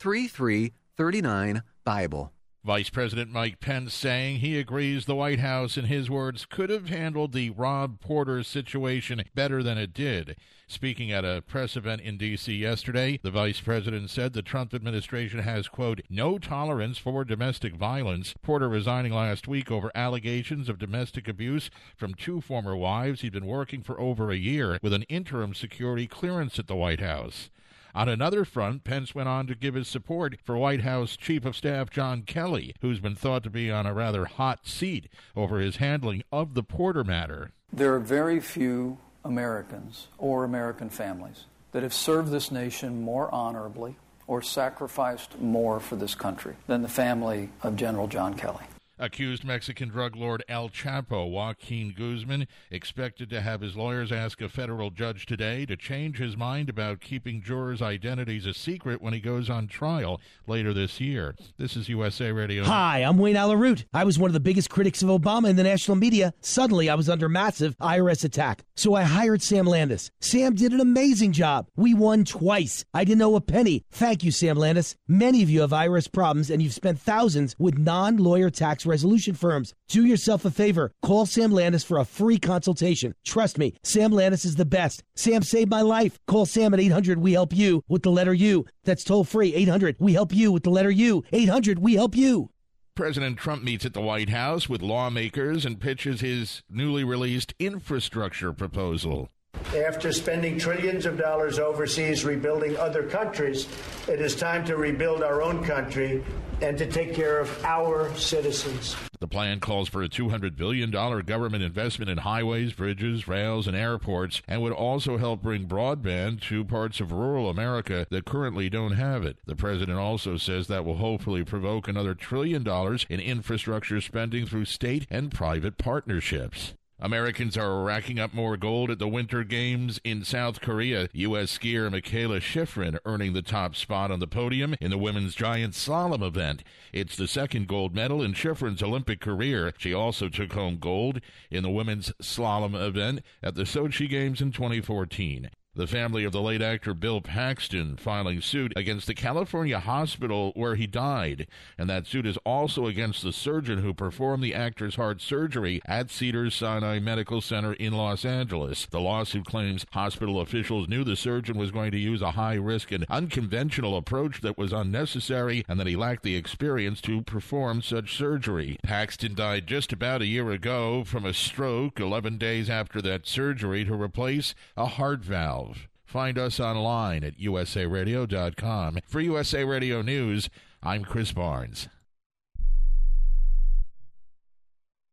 833-39-BIBLE. Vice President Mike Pence saying he agrees the White House, in his words, could have handled the Rob Porter situation better than it did. Speaking at a press event in D.C. yesterday, the vice president said the Trump administration has, quote, no tolerance for domestic violence. Porter resigning last week over allegations of domestic abuse from 2 former wives. He'd been working for over a year with an interim security clearance at the White House. On another front, Pence went on to give his support for White House Chief of Staff John Kelly, who's been thought to be on a rather hot seat over his handling of the Porter matter. There are very few Americans or American families that have served this nation more honorably or sacrificed more for this country than the family of General John Kelly. Accused Mexican drug lord El Chapo, Joaquin Guzman, expected to have his lawyers ask a federal judge today to change his mind about keeping jurors' identities a secret when he goes on trial later this year. This is USA Radio. Hi, I'm Wayne Alaroot. I was one of the biggest critics of Obama in the national media. Suddenly, I was under massive IRS attack. So I hired Sam Landis. Sam did an amazing job. We won twice. I didn't owe a penny. Thank you, Sam Landis. Many of you have IRS problems, and you've spent thousands with non-lawyer tax resolution firms. Do yourself a favor. Call Sam Landis for a free consultation. Trust me, Sam Landis is the best. Sam saved my life. Call Sam at 800-WE-HELP-YOU with the letter U. That's toll free. 800-WE-HELP-YOU with the letter U. 800-WE-HELP-YOU. President Trump meets at the White House with lawmakers and pitches his newly released infrastructure proposal. After spending trillions of dollars overseas rebuilding other countries, it is time to rebuild our own country and to take care of our citizens. The plan calls for a $200 billion government investment in highways, bridges, rails, and airports, and would also help bring broadband to parts of rural America that currently don't have it. The president also says that will hopefully provoke another $1 trillion in infrastructure spending through state and private partnerships. Americans are racking up more gold at the Winter Games in South Korea. U.S. skier Michaela Schifrin earning the top spot on the podium in the women's giant slalom event. It's the second gold medal in Schifrin's Olympic career. She also took home gold in the women's slalom event at the Sochi Games in 2014. The family of the late actor Bill Paxton filing suit against the California hospital where he died, and that suit is also against the surgeon who performed the actor's heart surgery at Cedars-Sinai Medical Center in Los Angeles. The lawsuit claims hospital officials knew the surgeon was going to use a high-risk and unconventional approach that was unnecessary, and that he lacked the experience to perform such surgery. Paxton died just about a year ago from a stroke 11 days after that surgery to replace a heart valve. Find us online at usaradio.com. For USA Radio News, I'm Chris Barnes.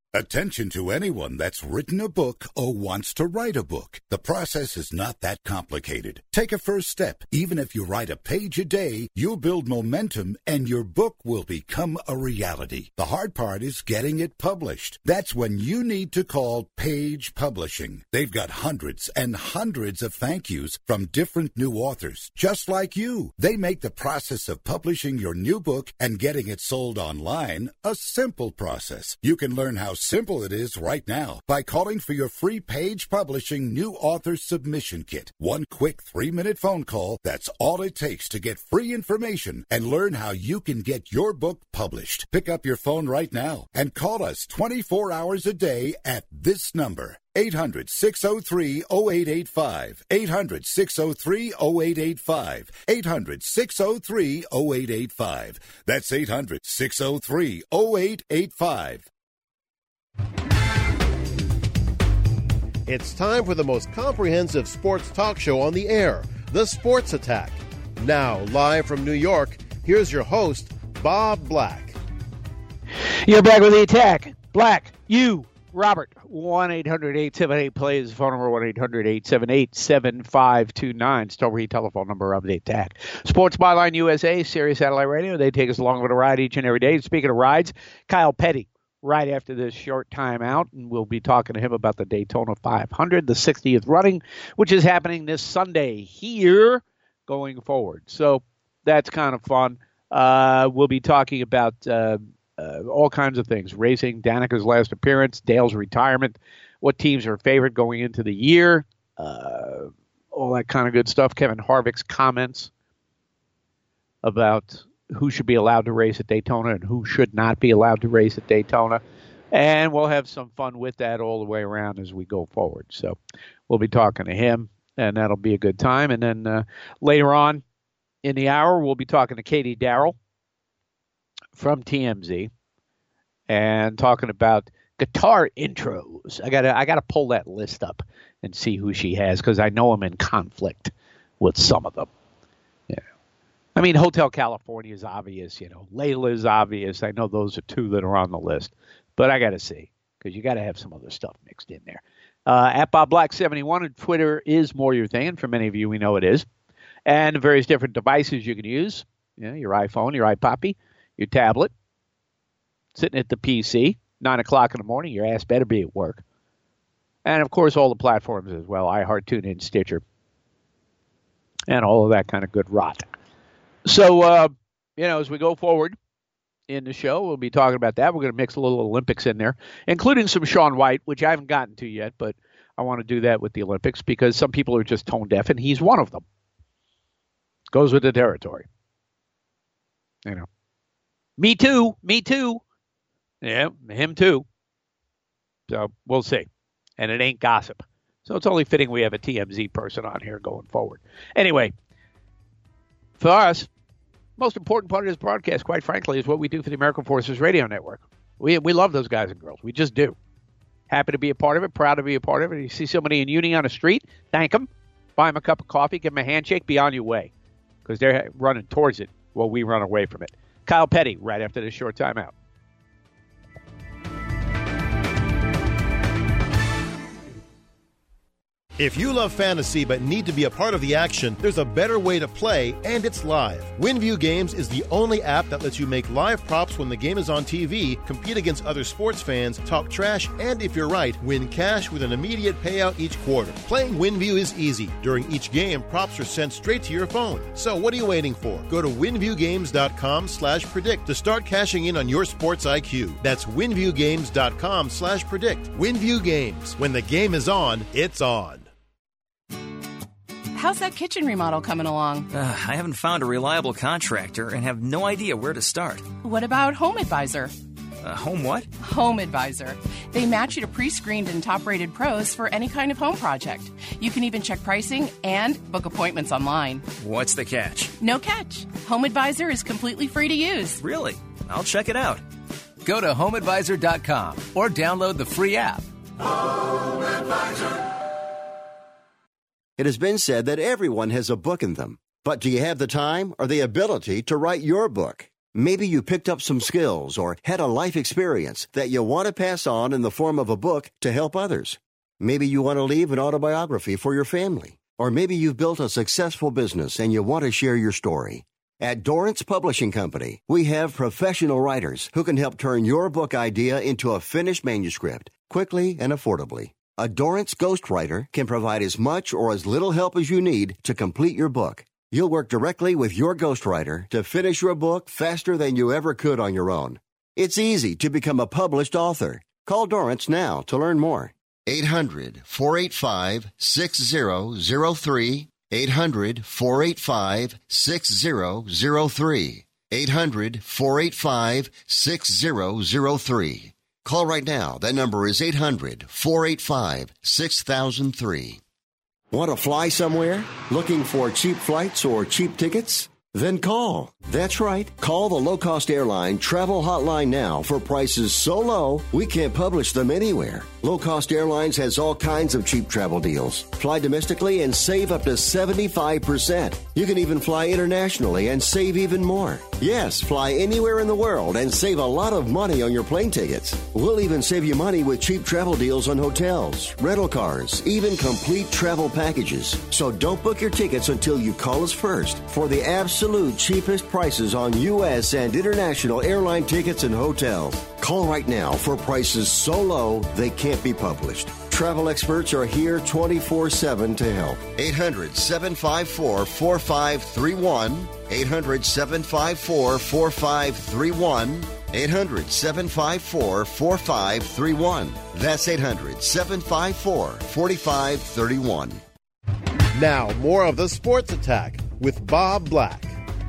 Attention to anyone that's written a book or wants to write a book. The process is not that complicated. Take a first step. Even if you write a page a day, you'll build momentum and your book will become a reality. The hard part is getting it published. That's when you need to call Page Publishing. They've got hundreds and hundreds of thank yous from different new authors, just like you. They make the process of publishing your new book and getting it sold online a simple process. You can learn how simple it is right now by calling for your free Page Publishing New Author Submission Kit. One quick 3-minute phone call, that's all it takes to get free information and learn how you can get your book published. Pick up your phone right now and call us 24 hours a day at this number. 800-603-0885. 800-603-0885. 800-603-0885. That's 800-603-0885. It's time for the most comprehensive sports talk show on the air, The Sports Attack. Now, live from New York, here's your host, Bob Black. You're back with The Attack. Black, you, Robert, 1-800-878-PLAYS, phone number 1-800-878-7529, Stowre telephone number of The Attack. Sports Byline USA, Sirius Satellite Radio, they take us along with a ride each and every day. Speaking of rides, Kyle Petty, right after this short time out, and we'll be talking to him about the Daytona 500, the 60th running, which is happening this Sunday here going forward. So that's kind of fun. We'll be talking about all kinds of things, racing, Danica's last appearance, Dale's retirement, what teams are favored going into the year, all that kind of good stuff. Kevin Harvick's comments about who should be allowed to race at Daytona and who should not be allowed to race at Daytona. And we'll have some fun with that all the way around as we go forward. So we'll be talking to him, and that'll be a good time. And then later on in the hour, we'll be talking to Katie Darrell from TMZ and talking about guitar intros. I gotta pull that list up and see who she has, because I know I'm in conflict with some of them. I mean, Hotel California is obvious, Layla is obvious. I know those are two that are on the list, but I got to see, because you got to have some other stuff mixed in there. At Bob Black 71, and Twitter is more your thing, and for many of you, we know it is. And various different devices you can use, your iPhone, your iPoppy, your tablet, sitting at the PC, 9 o'clock in the morning, your ass better be at work. And, of course, all the platforms as well, iHeart, TuneIn, Stitcher, and all of that kind of good rot. So, as we go forward in the show, we'll be talking about that. We're going to mix a little Olympics in there, including some Shaun White, which I haven't gotten to yet, but I want to do that with the Olympics because some people are just tone deaf, and he's one of them. Goes with the territory. Me too. Yeah, him too. So we'll see. And it ain't gossip. So it's only fitting we have a TMZ person on here going forward. Anyway, for us, most important part of this broadcast, quite frankly, is what we do for the American Forces Radio Network. We love those guys and girls. We just do. Happy to be a part of it. Proud to be a part of it. You see somebody in uni on the street, thank them. Buy them a cup of coffee. Give them a handshake. Be on your way. Because they're running towards it while we run away from it. Kyle Petty, right after this short timeout. If you love fantasy but need to be a part of the action, there's a better way to play, and it's live. WinView Games is the only app that lets you make live props when the game is on TV, compete against other sports fans, talk trash, and if you're right, win cash with an immediate payout each quarter. Playing WinView is easy. During each game, props are sent straight to your phone. So what are you waiting for? Go to winviewgames.com/predict to start cashing in on your sports IQ. That's winviewgames.com/predict. WinView Games. When the game is on, it's on. How's that kitchen remodel coming along? I haven't found a reliable contractor and have no idea where to start. What about Home Advisor? Home what? Home Advisor. They match you to pre-screened and top-rated pros for any kind of home project. You can even check pricing and book appointments online. What's the catch? No catch. Home Advisor is completely free to use. Really? I'll check it out. Go to HomeAdvisor.com or download the free app. Home Advisor. It has been said that everyone has a book in them. But do you have the time or the ability to write your book? Maybe you picked up some skills or had a life experience that you want to pass on in the form of a book to help others. Maybe you want to leave an autobiography for your family. Or maybe you've built a successful business and you want to share your story. At Dorrance Publishing Company, we have professional writers who can help turn your book idea into a finished manuscript quickly and affordably. A Dorrance ghostwriter can provide as much or as little help as you need to complete your book. You'll work directly with your ghostwriter to finish your book faster than you ever could on your own. It's easy to become a published author. Call Dorrance now to learn more. 800-485-6003. 800-485-6003. 800-485-6003. Call right now. That number is 800-485-6003. Want to fly somewhere? Looking for cheap flights or cheap tickets? Then call. That's right. Call the low-cost airline travel hotline now for prices so low we can't publish them anywhere. Low-cost airlines has all kinds of cheap travel deals. Fly domestically and save up to 75%. You can even fly internationally and save even more. Yes, fly anywhere in the world and save a lot of money on your plane tickets. We'll even save you money with cheap travel deals on hotels, rental cars, even complete travel packages. So don't book your tickets until you call us first for the absolute cheapest prices on U.S. and international airline tickets and hotels. Call right now for prices so low they can't be published. Travel experts are here 24/7 to help. 800-754-4531. 800-754-4531. 800-754-4531. That's 800-754-4531. Now, more of the Sports Attack with Bob Black.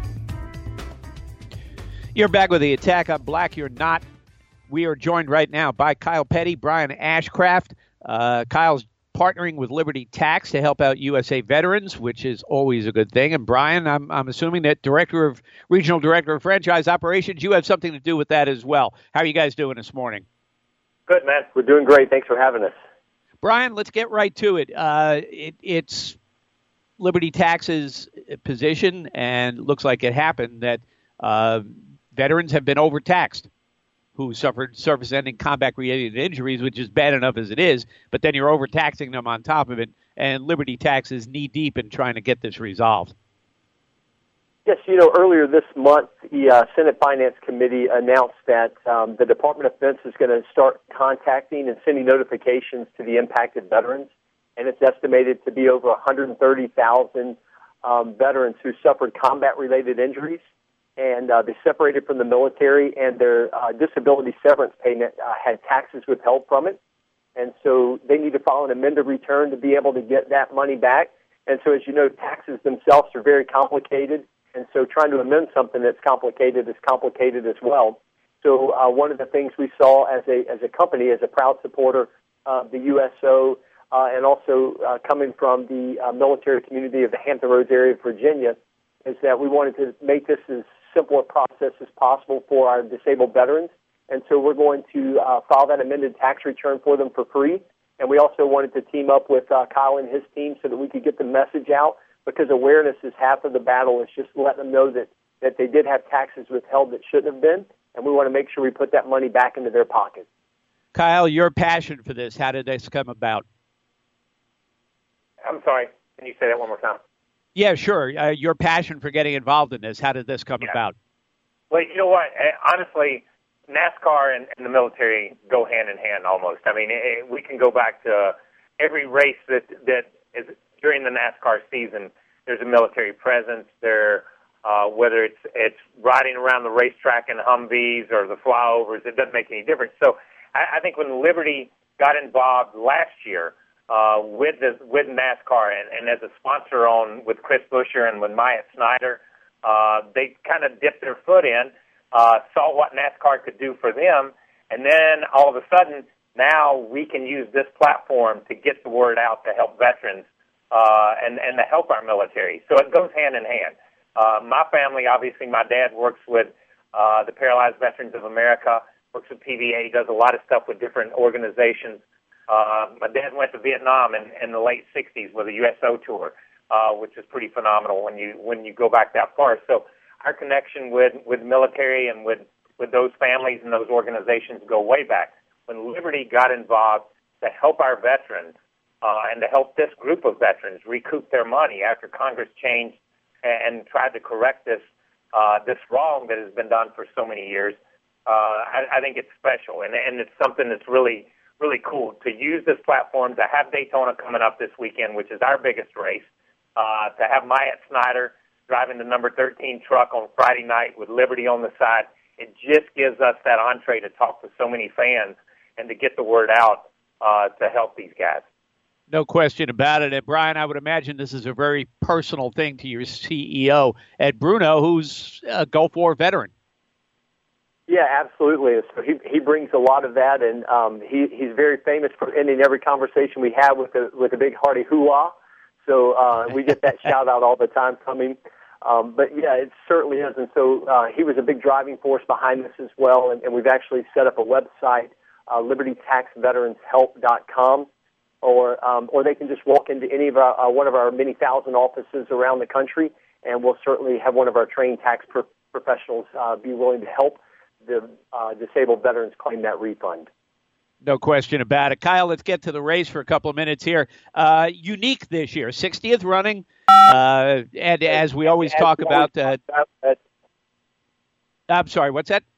You're back with the Attack on Black. You're not. We are joined right now by Kyle Petty, Brian Ashcraft. Kyle's partnering with Liberty Tax to help out USA veterans, which is always a good thing. And Brian, I'm assuming that Regional Director of Franchise Operations, you have something to do with that as well. How are you guys doing this morning? Good, man. We're doing great. Thanks for having us. Brian, let's get right to it. It's Liberty Tax's position, and it looks like it happened, that veterans have been overtaxed who suffered service-ending combat-related injuries, which is bad enough as it is, but then you're overtaxing them on top of it, and Liberty Tax is knee-deep in trying to get this resolved. Yes, earlier this month, the Senate Finance Committee announced that the Department of Defense is going to start contacting and sending notifications to the impacted veterans, and it's estimated to be over 130,000 veterans who suffered combat-related injuries, and they separated from the military, and their disability severance payment had taxes withheld from it. And so they need to file an amended return to be able to get that money back. And so, as you know, taxes themselves are very complicated, and so trying to amend something that's complicated is complicated as well. So one of the things we saw as a company, as a proud supporter of the USO, and also coming from the military community of the Hampton Roads area of Virginia, is that we wanted to make this as simple a process as possible for our disabled veterans. And so we're going to file that amended tax return for them for free. And we also wanted to team up with Kyle and his team so that we could get the message out, because awareness is half of the battle. It's just letting them know that they did have taxes withheld that shouldn't have been, and we want to make sure we put that money back into their pocket. Kyle, your passion for this, how did this come about? I'm sorry, can you say that one more time? Yeah, sure. Your passion for getting involved in this, how did this come about? Well, you know what? Honestly, NASCAR and the military go hand in hand almost. I mean, we can go back to every race that is during the NASCAR season. There's a military presence there, whether it's riding around the racetrack in Humvees or the flyovers. It doesn't make any difference. So I think when Liberty got involved last year with NASCAR and as a sponsor with Chris Buescher and with Myatt Snyder, they kind of dipped their foot in, saw what NASCAR could do for them, and then all of a sudden now we can use this platform to get the word out to help veterans and to help our military. So it goes hand in hand. My family, obviously, my dad works with the Paralyzed Veterans of America, works with PVA, does a lot of stuff with different organizations. My dad went to Vietnam in the late 60s with a USO tour, which is pretty phenomenal when you go back that far. So our connection with military and with those families and those organizations go way back. When Liberty got involved to help our veterans and to help this group of veterans recoup their money after Congress changed and tried to correct this wrong that has been done for so many years, I think it's special, and it's something that's really, really cool to use this platform, to have Daytona coming up this weekend, which is our biggest race, to have Myatt Snider driving the number 13 truck on Friday night with Liberty on the side. It just gives us that entree to talk to so many fans and to get the word out to help these guys. No question about it. And Brian, I would imagine this is a very personal thing to your CEO, Ed Bruno, who's a Gulf War veteran. Yeah, absolutely. So he brings a lot of that, and he's very famous for ending every conversation we have with a big hearty hoo-ah. So we get that shout out all the time from him. But yeah, it certainly is. And so he was a big driving force behind this as well. And we've actually set up a website, LibertyTaxVeteransHelp.com, or they can just walk into any of one of our many thousand offices around the country, and we'll certainly have one of our trained tax professionals be willing to help the disabled veterans claim that refund. No question about it. Kyle, let's get to the race for a couple of minutes here. Unique this year, 60th running, and as we always talk about... I'm sorry, what's that?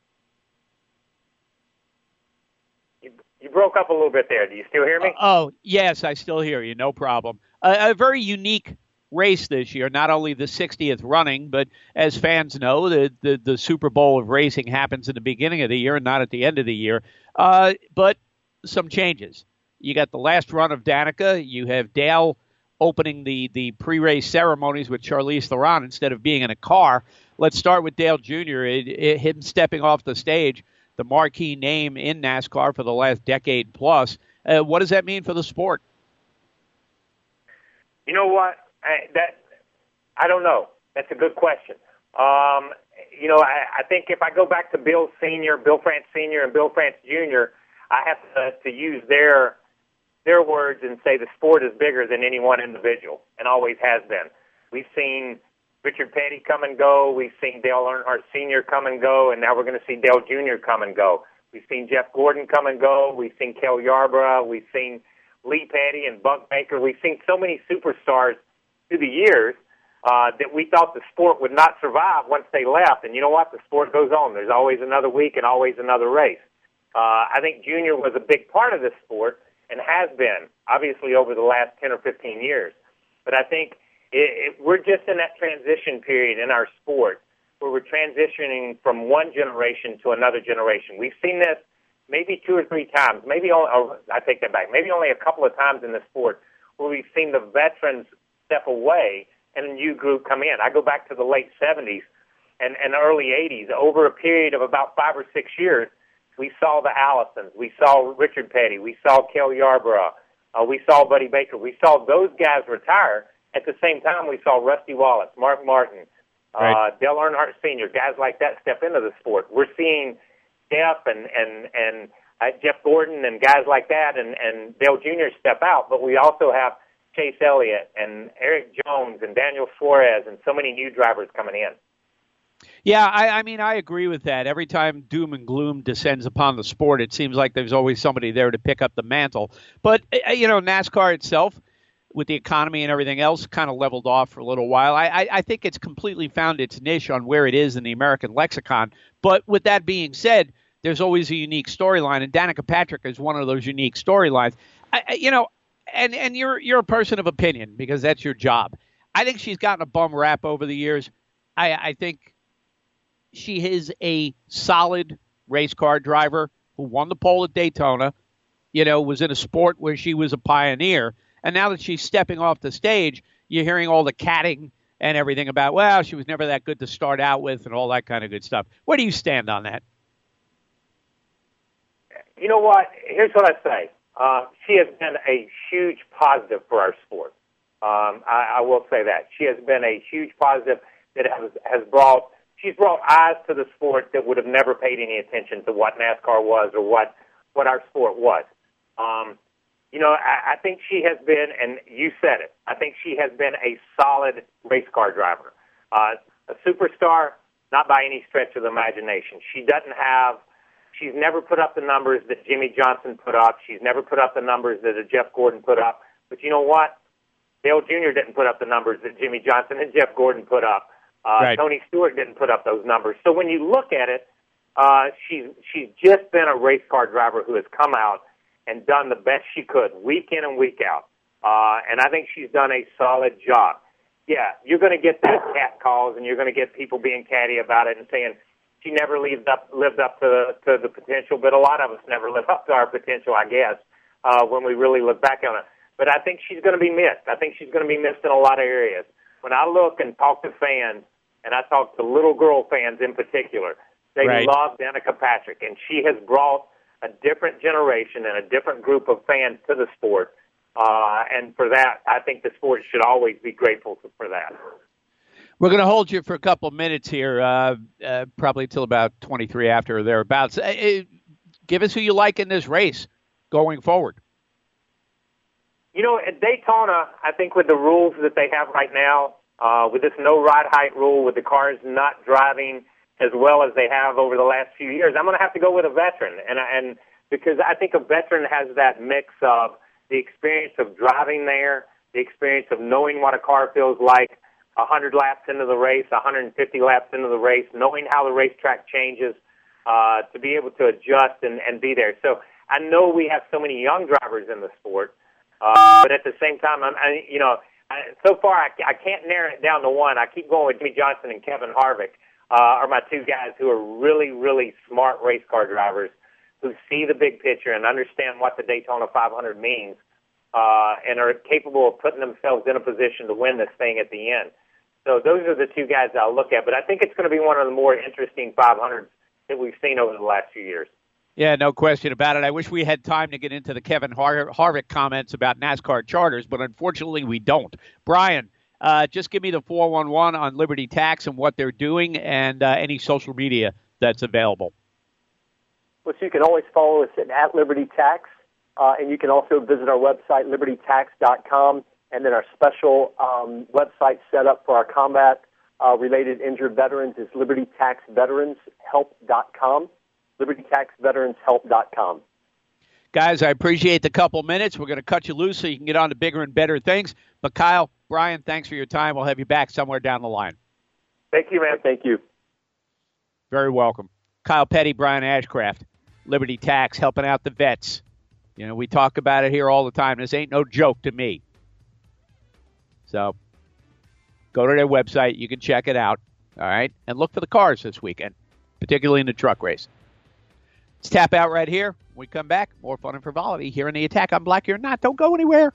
You broke up a little bit there. Do you still hear me? Oh, yes, I still hear you. No problem. A very unique race this year, not only the 60th running, but as fans know, the Super Bowl of racing happens in the beginning of the year and not at the end of the year. But some changes. You got the last run of Danica. You have Dale opening the pre-race ceremonies with Charlize Theron instead of being in a car. Let's start with Dale Jr., him stepping off the stage, the marquee name in NASCAR for the last decade plus. What does that mean for the sport? You know what? I don't know. That's a good question. I think if I go back to Bill Sr., Bill France Sr., and Bill France Jr., I have to use their words and say the sport is bigger than any one individual and always has been. We've seen Richard Petty come and go. We've seen Dale Earnhardt Sr. come and go, and now we're going to see Dale Jr. come and go. We've seen Jeff Gordon come and go. We've seen Cale Yarborough. We've seen Lee Petty and Buck Baker. We've seen so many superstars through the years that we thought the sport would not survive once they left. And you know what? The sport goes on. There's always another week and always another race. I think Junior was a big part of this sport and has been, obviously, over the last 10 or 15 years. But I think we're just in that transition period in our sport where we're transitioning from one generation to another generation. We've seen this maybe 2 or 3 times. I take that back. Maybe only a couple of times in the sport where we've seen the veterans step away and a new group come in. I go back to the late 70s and early 80s. Over a period of about 5 or 6 years, we saw the Allisons. We saw Richard Petty. We saw Cale Yarborough. We saw Buddy Baker. We saw those guys retire. At the same time, we saw Rusty Wallace, Mark Martin, right. Dale Earnhardt Sr., guys like that step into the sport. We're seeing Jeff and Jeff Gordon and guys like that and Dale Jr. step out, but we also have Chase Elliott and Eric Jones and Daniel Suarez and so many new drivers coming in. Yeah, I mean, I agree with that. Every time doom and gloom descends upon the sport, it seems like there's always somebody there to pick up the mantle. But, NASCAR itself, with the economy and everything else, kind of leveled off for a little while. I think it's completely found its niche on where it is in the American lexicon. But with that being said, there's always a unique storyline, and Danica Patrick is one of those unique storylines. And you're a person of opinion because that's your job. I think she's gotten a bum rap over the years. I think she is a solid race car driver who won the pole at Daytona, was in a sport where she was a pioneer. And now that she's stepping off the stage, you're hearing all the catting and everything about, well, she was never that good to start out with and all that kind of good stuff. Where do you stand on that? You know what? Here's what I say. She has been a huge positive for our sport. I will say that. She has been a huge positive that she's brought eyes to the sport that would have never paid any attention to what NASCAR was or what our sport was. I think she has been, and you said it, I think she has been a solid race car driver. a superstar, not by any stretch of the imagination. She's never put up the numbers that Jimmy Johnson put up. She's never put up the numbers that Jeff Gordon put up. But you know what? Dale Jr. didn't put up the numbers that Jimmy Johnson and Jeff Gordon put up. Right. Tony Stewart didn't put up those numbers. So when you look at it, she's just been a race car driver who has come out and done the best she could week in and week out. And I think she's done a solid job. Yeah, you're going to get these cat calls, and you're going to get people being catty about it and saying she never lived up to the potential, but a lot of us never live up to our potential, I guess, when we really look back on it. But I think she's going to be missed. I think she's going to be missed in a lot of areas. When I look and talk to fans, and I talk to little girl fans in particular, they love Danica Patrick, and she has brought a different generation and a different group of fans to the sport. And for that, I think the sport should always be grateful for that. We're going to hold you for a couple of minutes here, probably until about 23 after or thereabouts. Give us who you like in this race going forward. You know, at Daytona, I think with the rules that they have right now, with this no ride height rule, with the cars not driving as well as they have over the last few years, I'm going to have to go with a veteran. And because I think a veteran has that mix of the experience of driving there, the experience of knowing what a car feels like 100 laps into the race, 150 laps into the race, knowing how the racetrack changes, to be able to adjust and be there. So I know we have so many young drivers in the sport, but at the same time, so far I can't narrow it down to one. I keep going with Jimmy Johnson and Kevin Harvick are my two guys who are really, really smart race car drivers who see the big picture and understand what the Daytona 500 means, and are capable of putting themselves in a position to win this thing at the end. So those are the two guys I'll look at. But I think it's going to be one of the more interesting 500s that we've seen over the last few years. Yeah, no question about it. I wish we had time to get into the Kevin Harvick comments about NASCAR charters, but unfortunately we don't. Brian, just give me the 411 on Liberty Tax and what they're doing and any social media that's available. Well, so you can always follow us at Liberty Tax, and you can also visit our website, libertytax.com, and then our special website set up for our combat-related injured veterans is libertytaxveteranshelp.com, libertytaxveteranshelp.com. Guys, I appreciate the couple minutes. We're going to cut you loose so you can get on to bigger and better things. But, Kyle, Brian, thanks for your time. We'll have you back somewhere down the line. Thank you, man. Thank you. Very welcome. Kyle Petty, Brian Ashcraft, Liberty Tax, helping out the vets. You know, we talk about it here all the time. This ain't no joke to me. So go to their website. You can check it out. All right? And look for the cars this weekend, particularly in the truck race. Let's tap out right here. When we come back, more fun and frivolity here in The Attack. I'm Black. You're not. Don't go anywhere.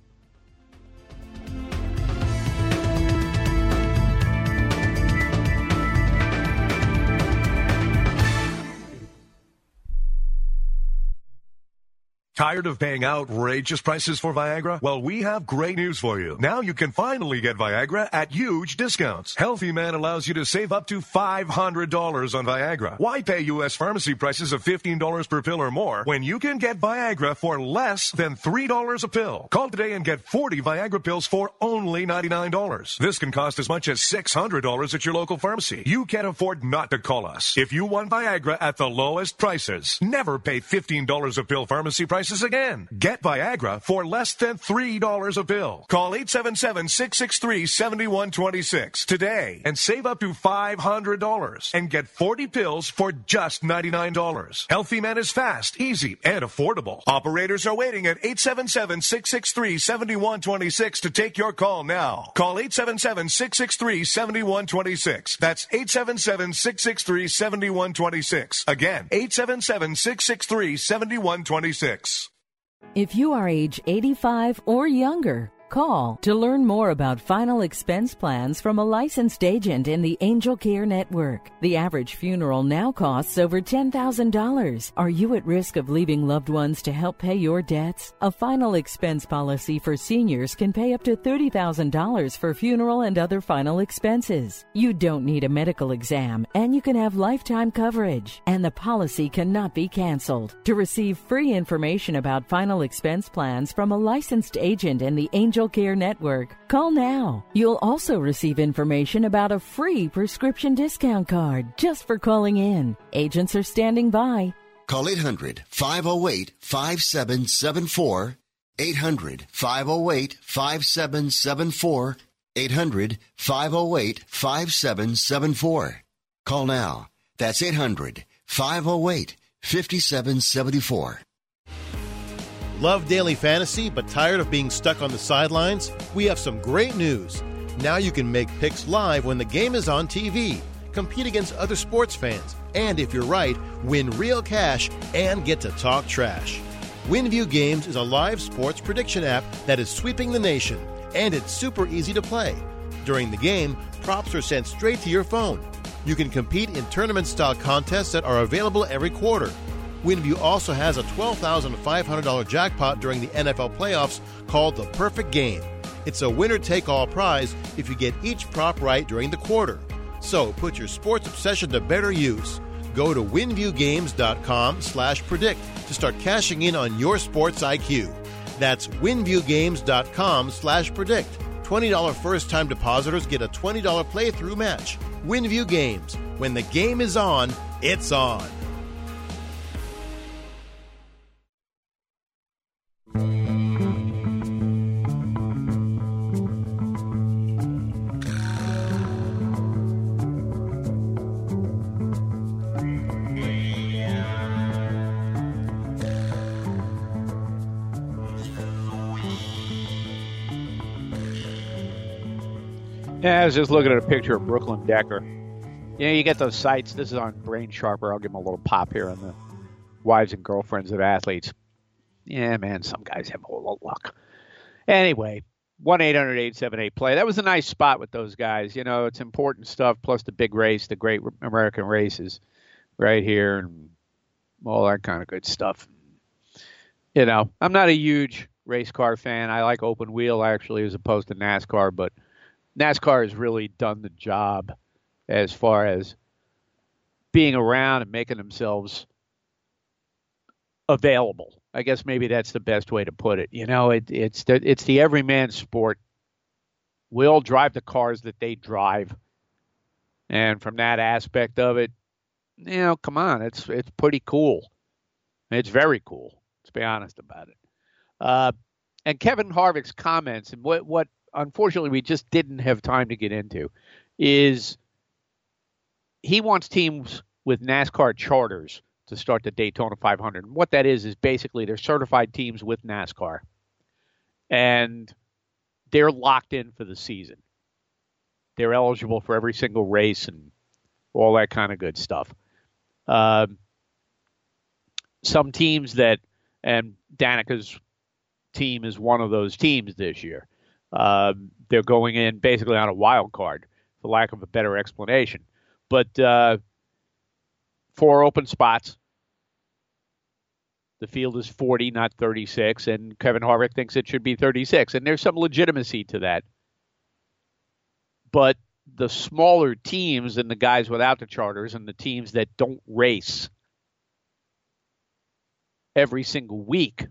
Tired of paying outrageous prices for Viagra? Well, we have great news for you. Now you can finally get Viagra at huge discounts. Healthy Man allows you to save up to $500 on Viagra. Why pay U.S. pharmacy prices of $15 per pill or more when you can get Viagra for less than $3 a pill? Call today and get 40 Viagra pills for only $99. This can cost as much as $600 at your local pharmacy. You can't afford not to call us. If you want Viagra at the lowest prices, never pay $15 a pill pharmacy prices again. Get Viagra for less than $3 a pill. Call 877-663-7126 today and save up to $500 and get 40 pills for just $99. Healthy Man is fast, easy, and affordable. Operators are waiting at 877-663-7126 to take your call now. Call 877-663-7126. That's 877-663-7126. Again, 877-663-7126. If you are age 85 or younger, call to learn more about final expense plans from a licensed agent in the Angel Care Network. The average funeral now costs over $10,000. Are you at risk of leaving loved ones to help pay your debts? A final expense policy for seniors can pay up to $30,000 for funeral and other final expenses. You don't need a medical exam, and you can have lifetime coverage, and the policy cannot be canceled. To receive free information about final expense plans from a licensed agent in the Angel Angel Care Network. Call now. You'll also receive information about a free prescription discount card just for calling in. Agents are standing by. Call 800-508-5774. 800-508-5774. 800-508-5774. Call now. That's 800-508-5774. Love daily fantasy but tired of being stuck on the sidelines? We have some great news. Now you can make picks live when the game is on TV, compete against other sports fans, and if you're right, win real cash and get to talk trash. WinView Games is a live sports prediction app that is sweeping the nation, and it's super easy to play. During the game, props are sent straight to your phone. You can compete in tournament-style contests that are available every quarter. WinView also has a $12,500 jackpot during the NFL playoffs called the Perfect Game. It's a winner-take-all prize if you get each prop right during the quarter. So put your sports obsession to better use. Go to winviewgames.com/predict to start cashing in on your sports IQ. That's winviewgames.com/predict. $20 first-time depositors get a $20 playthrough match. WinView Games. When the game is on, it's on. Yeah, I was just looking at a picture of Brooklyn Decker. You know, you get those sites. This is on Brain Sharper. I'll give them a little pop here on the wives and girlfriends of athletes. Yeah, man, some guys have a whole lot of luck. Anyway, 1-800-878-PLAY. That was a nice spot with those guys. You know, it's important stuff, plus the big race, the great American races right here, and all that kind of good stuff. You know, I'm not a huge race car fan. I like open wheel, actually, as opposed to NASCAR, but NASCAR has really done the job as far as being around and making themselves available. I guess maybe that's the best way to put it. You know, it's the everyman sport. We all drive the cars that they drive. And from that aspect of it, you know, come on, it's pretty cool. It's very cool, let's be honest about it. And Kevin Harvick's comments, and what unfortunately we just didn't have time to get into, is he wants teams with NASCAR charters to start the Daytona 500. And what that is basically they're certified teams with NASCAR. And they're locked in for the season. They're eligible for every single race and all that kind of good stuff. Some teams that, and Danica's team is one of those teams this year. They're going in basically on a wild card, for lack of a better explanation. But 4 open spots. The field is 40, not 36, and Kevin Harvick thinks it should be 36. And there's some legitimacy to that. But the smaller teams and the guys without the charters and the teams that don't race every single week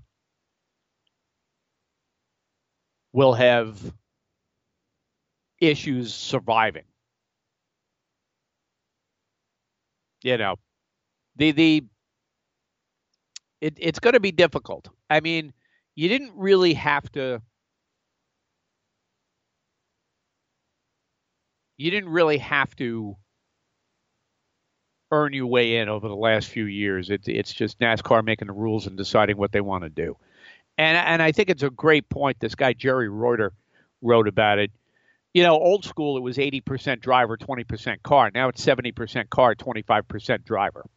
will have issues surviving. You know, it's going to be difficult. I mean, you didn't really have to. You didn't really have to earn your way in over the last few years. It's just NASCAR making the rules and deciding what they want to do. And I think it's a great point. This guy, Jerry Reuter, wrote about it. You know, old school, it was 80% driver, 20% car. Now it's 70% car, 25% driver.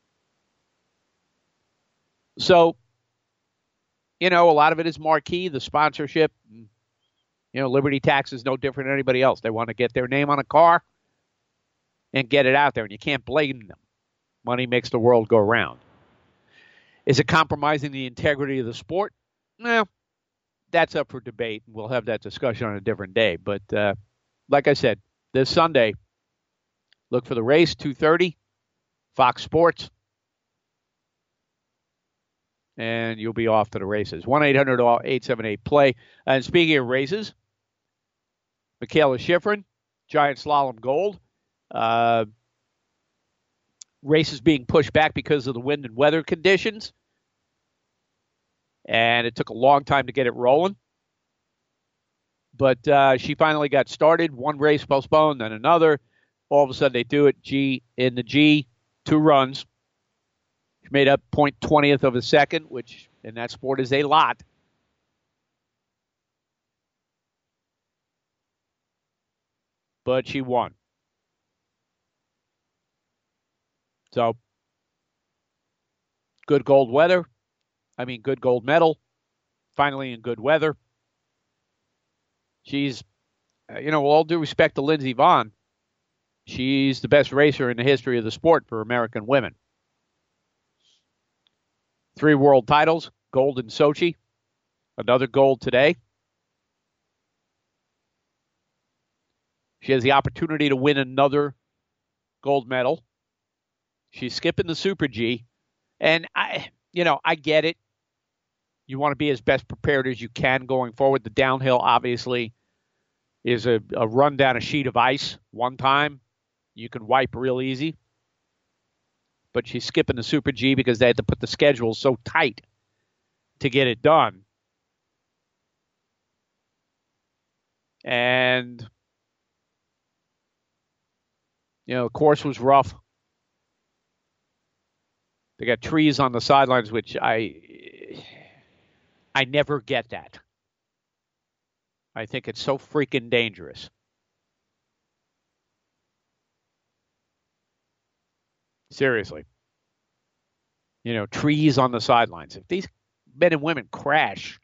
So, you know, a lot of it is marquee, the sponsorship. You know, Liberty Tax is no different than anybody else. They want to get their name on a car and get it out there, and you can't blame them. Money makes the world go round. Is it compromising the integrity of the sport? No, that's up for debate. We'll have that discussion on a different day. But like I said, this Sunday, look for the race, 2:30, Fox Sports. and you'll be off to the races. 1-800-878-PLAY. And speaking of races, Mikaela Shiffrin, Giant Slalom Gold. Races being pushed back because of the wind and weather conditions. And it took a long time to get it rolling. But she finally got started. One race postponed, then another. All of a sudden they do it. In the G, 2 runs. She made up 0.20th of a second, which in that sport is a lot. But she won. So, good gold medal. Finally in good weather. She's, with all due respect to Lindsey Vonn, she's the best racer in the history of the sport for American women. 3 world titles, gold in Sochi, another gold today. She has the opportunity to win another gold medal. She's skipping the Super G. And I get it. You want to be as best prepared as you can going forward. The downhill, obviously, is a run down a sheet of ice one time. You can wipe real easy. But she's skipping the Super G because they had to put the schedule so tight to get it done. And, the course was rough. They got trees on the sidelines, which I never get that. I think it's so freaking dangerous. Seriously. Trees on the sidelines. If these men and women crash,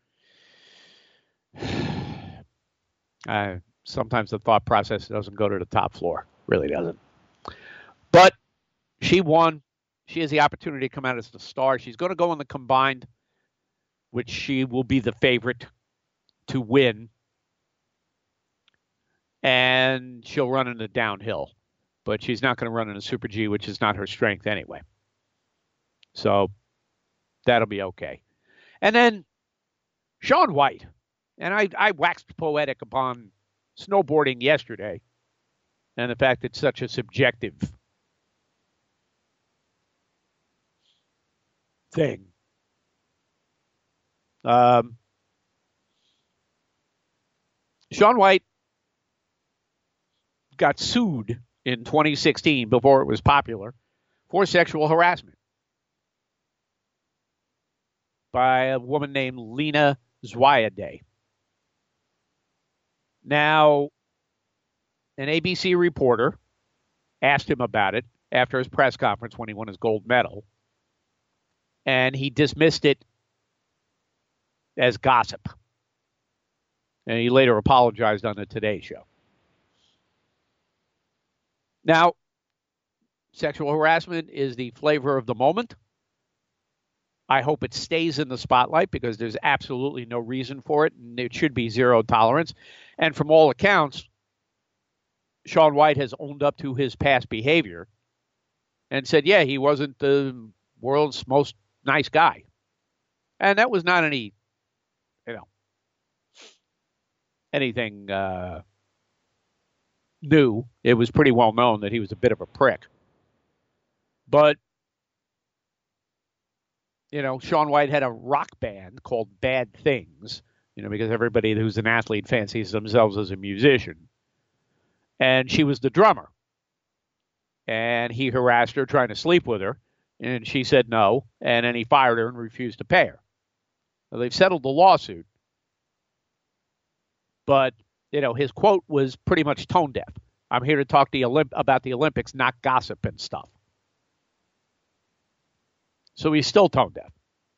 sometimes the thought process doesn't go to the top floor. Really doesn't. But she won. She has the opportunity to come out as the star. She's going to go in the combined, which she will be the favorite to win. And she'll run in the downhill. But she's not going to run in a Super G, which is not her strength anyway. So that'll be okay. And then Shaun White. And I waxed poetic upon snowboarding yesterday and the fact it's such a subjective thing. Shaun White got sued in 2016 before it was popular for sexual harassment by a woman named Lena Zwiadeh. Now, an ABC reporter asked him about it after his press conference when he won his gold medal, and he dismissed it as gossip. And he later apologized on the Today Show. Now, sexual harassment is the flavor of the moment. I hope it stays in the spotlight because there's absolutely no reason for it, and it should be zero tolerance. And from all accounts, Shaun White has owned up to his past behavior and said, yeah, he wasn't the world's most nice guy. And that was not anything new. It was pretty well known that he was a bit of a prick. But, Shaun White had a rock band called Bad Things, because everybody who's an athlete fancies themselves as a musician. And she was the drummer. And he harassed her, trying to sleep with her. And she said no. And then he fired her and refused to pay her. Now, they've settled the lawsuit. But, his quote was pretty much tone deaf. I'm here to talk about the Olympics, not gossip and stuff. So he's still tone deaf.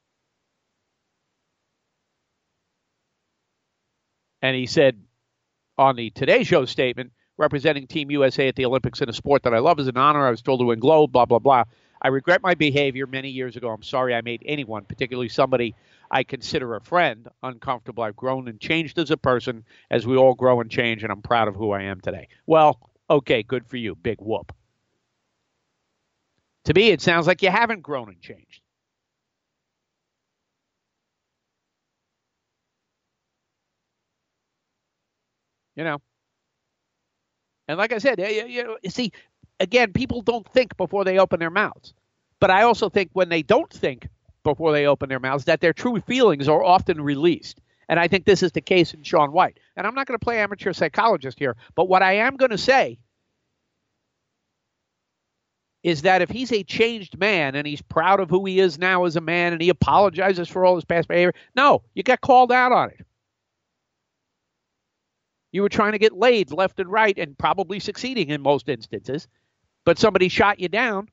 And he said on the Today Show statement, representing Team USA at the Olympics in a sport that I love is an honor. I was told to win gold, blah, blah, blah. I regret my behavior many years ago. I'm sorry I made anyone, particularly somebody I consider a friend, uncomfortable. I've grown and changed as a person, as we all grow and change, and I'm proud of who I am today. Well, okay, good for you. Big whoop. To me, it sounds like you haven't grown and changed. You know. And like I said, you see, again, people don't think before they open their mouths. But I also think when they don't think before they open their mouths, that their true feelings are often released. And I think this is the case in Shaun White. And I'm not going to play amateur psychologist here, but what I am going to say is that if he's a changed man and he's proud of who he is now as a man and he apologizes for all his past behavior, no, you got called out on it. You were trying to get laid left and right and probably succeeding in most instances, but somebody shot you down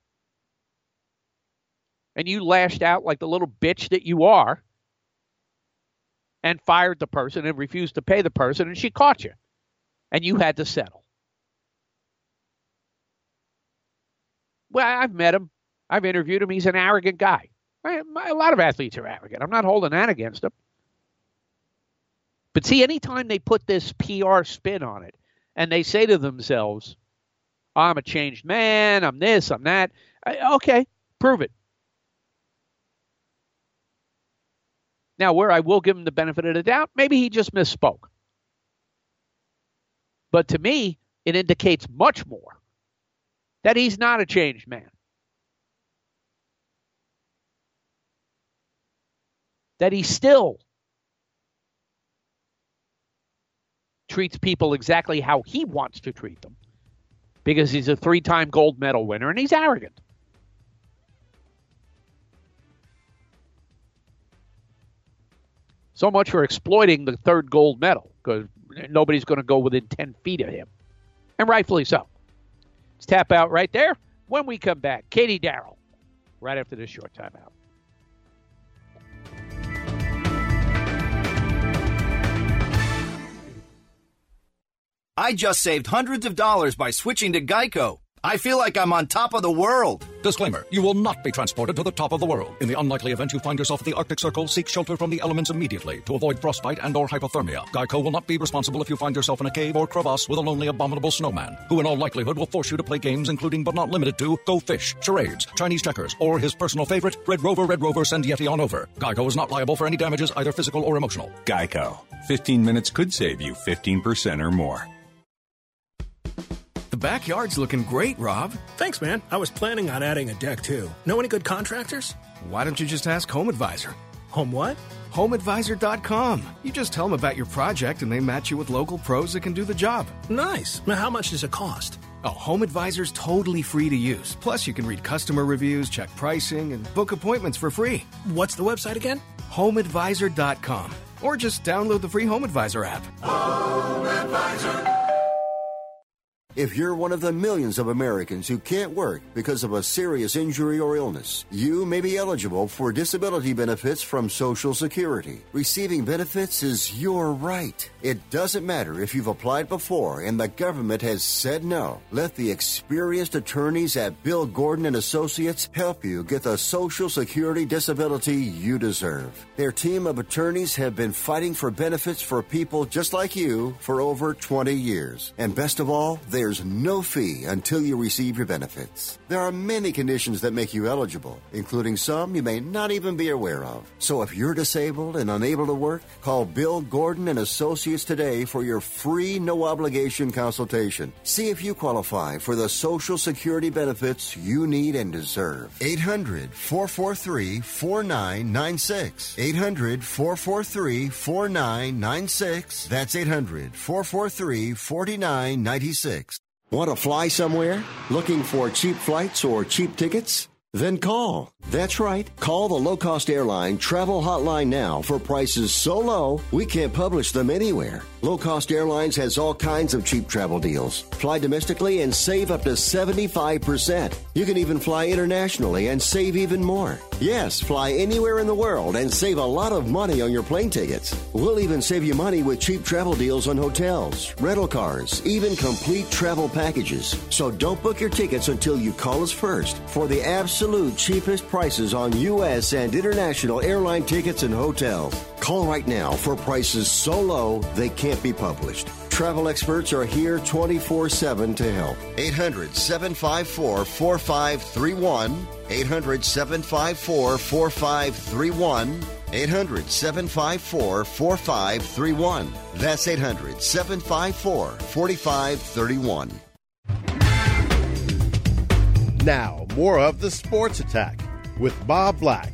and you lashed out like the little bitch that you are and fired the person and refused to pay the person, and she caught you and you had to settle. Well, I've met him. I've interviewed him. He's an arrogant guy. A lot of athletes are arrogant. I'm not holding that against him. But see, anytime they put this PR spin on it and they say to themselves, I'm a changed man, I'm this, I'm that, okay, prove it. Now, where I will give him the benefit of the doubt, maybe he just misspoke. But to me, it indicates much more that he's not a changed man. That he still treats people exactly how he wants to treat them because he's a 3-time gold medal winner and he's arrogant. So much for exploiting the 3rd gold medal because nobody's going to go within 10 feet of him. And rightfully so. Let's tap out right there. When we come back, Katie Darrell, right after this short timeout. I just saved hundreds of dollars by switching to Geico. I feel like I'm on top of the world. Disclaimer, you will not be transported to the top of the world. In the unlikely event you find yourself at the Arctic Circle, seek shelter from the elements immediately to avoid frostbite and or hypothermia. Geico will not be responsible if you find yourself in a cave or crevasse with a lonely, abominable snowman, who in all likelihood will force you to play games including but not limited to Go Fish, charades, Chinese checkers, or his personal favorite, Red Rover, send Yeti on over. Geico is not liable for any damages, either physical or emotional. Geico. 15 minutes could save you 15% or more. The backyard's looking great, Rob. Thanks, man. I was planning on adding a deck, too. Know any good contractors? Why don't you just ask Home Advisor? Home what? HomeAdvisor.com. You just tell them about your project and they match you with local pros that can do the job. Nice. Now, how much does it cost? Oh, Home Advisor's totally free to use. Plus, you can read customer reviews, check pricing, and book appointments for free. What's the website again? HomeAdvisor.com. Or just download the free Home Advisor app. Home Advisor. If you're one of the millions of Americans who can't work because of a serious injury or illness, you may be eligible for disability benefits from Social Security. Receiving benefits is your right. It doesn't matter if you've applied before and the government has said no. Let the experienced attorneys at Bill Gordon and Associates help you get the Social Security disability you deserve. Their team of attorneys have been fighting for benefits for people just like you for over 20 years. And best of all, there's no fee until you receive your benefits. There are many conditions that make you eligible, including some you may not even be aware of. So if you're disabled and unable to work, call Bill Gordon and Associates today for your free, no-obligation consultation. See if you qualify for the Social Security benefits you need and deserve. 800-443-4996. 800-443-4996. That's 800-443-4996. Want to fly somewhere? Looking for cheap flights or cheap tickets? Then call. That's right. Call the low-cost airline travel hotline now for prices so low we can't publish them anywhere. Low-cost airlines has all kinds of cheap travel deals. Fly domestically and save up to 75%. You can even fly internationally and save even more. Yes, fly anywhere in the world and save a lot of money on your plane tickets. We'll even save you money with cheap travel deals on hotels, rental cars, even complete travel packages. So don't book your tickets until you call us first for the absolute cheapest prices on U.S. and international airline tickets and hotels. Call right now for prices so low they can't be published. Travel experts are here 24/7 to help. 800-754-4531. 800-754-4531. 800-754-4531. That's 800-754-4531. Now, more of the Sports Attack with Bob Black.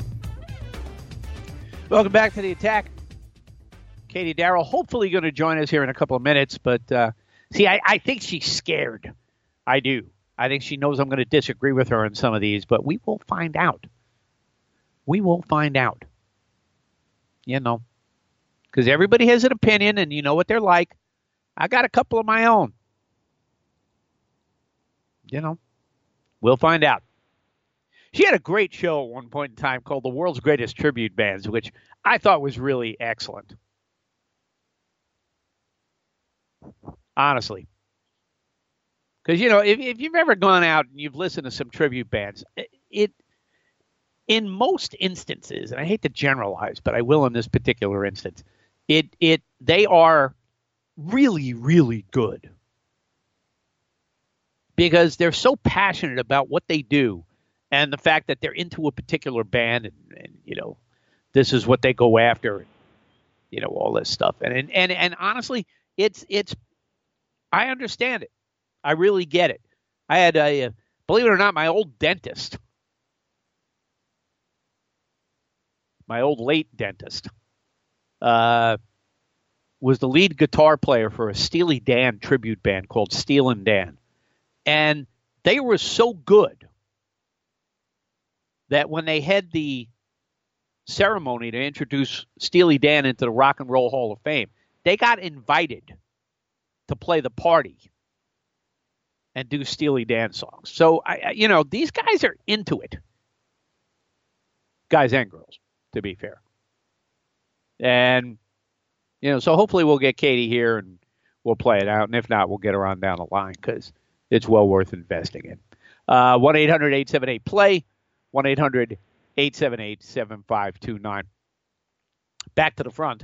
Welcome back to the Attack. Katie Darrell, hopefully going to join us here in a couple of minutes, but I think she's scared. I do. I think she knows I'm going to disagree with her on some of these, but we will find out. We will find out. You know, because everybody has an opinion, and you know what they're like. I got a couple of my own. You know, we'll find out. She had a great show at one point in time called The World's Greatest Tribute Bands, which I thought was really excellent. Honestly. Because, you know, if you've ever gone out and you've listened to some tribute bands, in most instances, and I hate to generalize, but I will in this particular instance, they are really, really good. Because they're so passionate about what they do and the fact that they're into a particular band and you know, this is what they go after, you know, all this stuff. And honestly, it's I understand it. I really get it. I had believe it or not, my old dentist, my old late dentist, was the lead guitar player for a Steely Dan tribute band called Steelin' Dan. And they were so good that when they had the ceremony to introduce Steely Dan into the Rock and Roll Hall of Fame, they got invited to play the party and do Steely Dan songs. So, you know, these guys are into it. Guys and girls, to be fair. And, you know, so hopefully we'll get Katie here and we'll play it out. And if not, we'll get her on down the line because it's well worth investing in. 1-800-878-PLAY, 1-800-878-7529. Back to the front.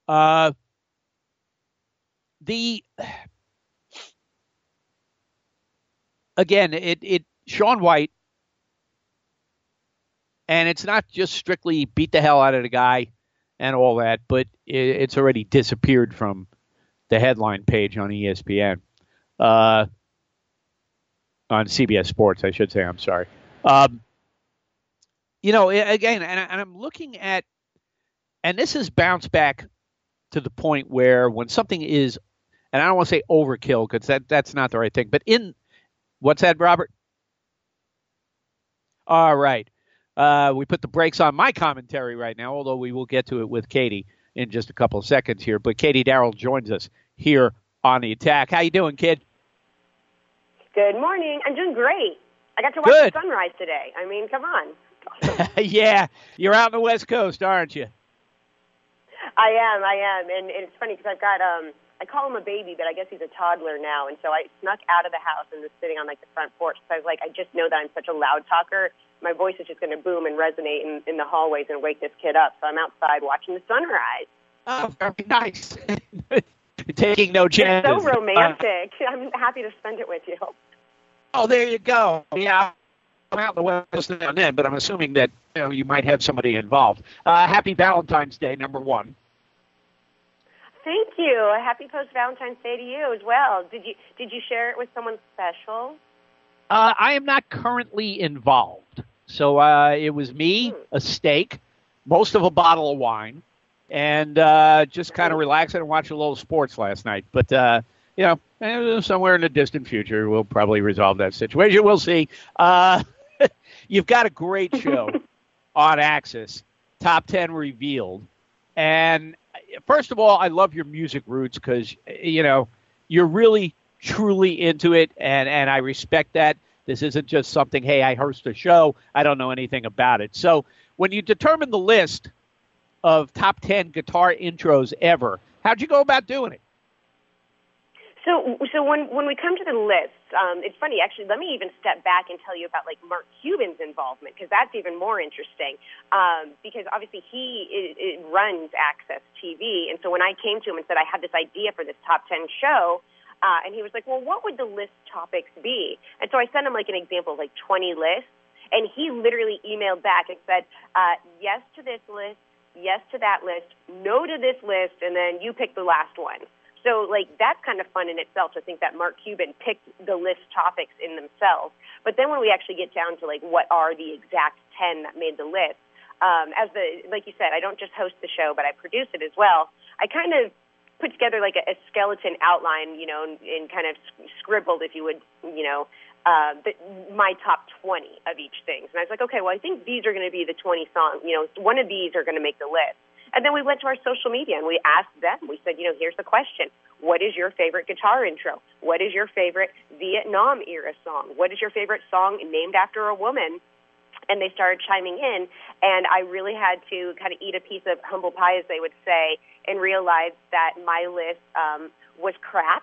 Again, Shaun White, and it's not just strictly beat the hell out of the guy and all that, but it's already disappeared from the headline page on ESPN. On CBS Sports, I should say. I'm sorry. You know, again, and I'm looking at, and this has bounced back to the point where when something is, and I don't want to say overkill because that's not the right thing, but what's that, Robert? All right. We put the brakes on my commentary right now, although we will get to it with Katie in just a couple of seconds here. But Katie Darrell joins us here on The Attack. How you doing, kid? Good morning. I'm doing great. I got to watch the sunrise today. I mean, come on. Yeah, you're out on the West Coast, aren't you? I am. And it's funny because I've got, I call him a baby, but I guess he's a toddler now. And so I snuck out of the house and was sitting on, like, the front porch. So I was like, I just know that I'm such a loud talker. My voice is just going to boom and resonate in the hallways and wake this kid up. So I'm outside watching the sunrise. Oh, very nice. Taking no chances. It's so romantic. I'm happy to spend it with you. Oh, there you go. Yeah, I'm out in the West now and then, but I'm assuming that you might have somebody involved. Happy Valentine's Day, number one. Thank you. Happy post-Valentine's Day to you as well. Did you share it with someone special? I am not currently involved. So it was me, a steak, most of a bottle of wine, and just kind of relaxing and watching a little sports last night. But, somewhere in the distant future, we'll probably resolve that situation. We'll see. You've got a great show on Axis, Top 10 Revealed. And first of all, I love your music roots because, you're really, truly into it, and I respect that. This isn't just something, hey, I host a show, I don't know anything about it. So when you determine the list of top 10 guitar intros ever, how'd you go about doing it? So when we come to the list, it's funny, actually, let me even step back and tell you about, like, Mark Cuban's involvement, because that's even more interesting, because obviously he runs Access TV, and so when I came to him and said I had this idea for this top 10 show, and he was like, well, what would the list topics be? And so I sent him, like, an example of, like, 20 lists, and he literally emailed back and said, yes to this list, yes to that list, no to this list, and then you pick the last one. So, like, that's kind of fun in itself to think that Mark Cuban picked the list topics in themselves. But then when we actually get down to, like, what are the exact 10 that made the list, like you said, I don't just host the show, but I produce it as well. I kind of put together, like, a skeleton outline, you know, and kind of scribbled, if you would, you know, my top 20 of each thing. And I was like, okay, well, I think these are going to be the 20 songs. You know, one of these are going to make the list. And then we went to our social media and we asked them. We said, you know, here's the question. What is your favorite guitar intro? What is your favorite Vietnam-era song? What is your favorite song named after a woman? And they started chiming in, and I really had to kind of eat a piece of humble pie, as they would say, and realize that my list was crap.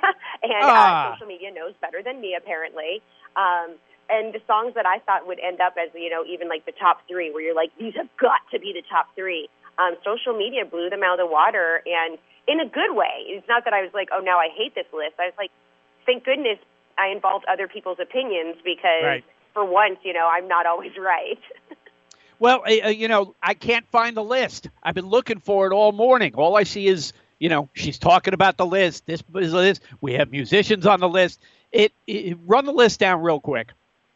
And social media knows better than me, apparently. And the songs that I thought would end up as, you know, even like the top 3, where you're like, these have got to be the top 3. Social media blew them out of the water, and in a good way. It's not that I was like, oh, now I hate this list. I was like, thank goodness I involved other people's opinions, because for once, you know, I'm not always right. Well, you know, I can't find the list. I've been looking for it all morning. All I see is, you know, she's talking about the list. This is the list. We have musicians on the list. Run the list down real quick.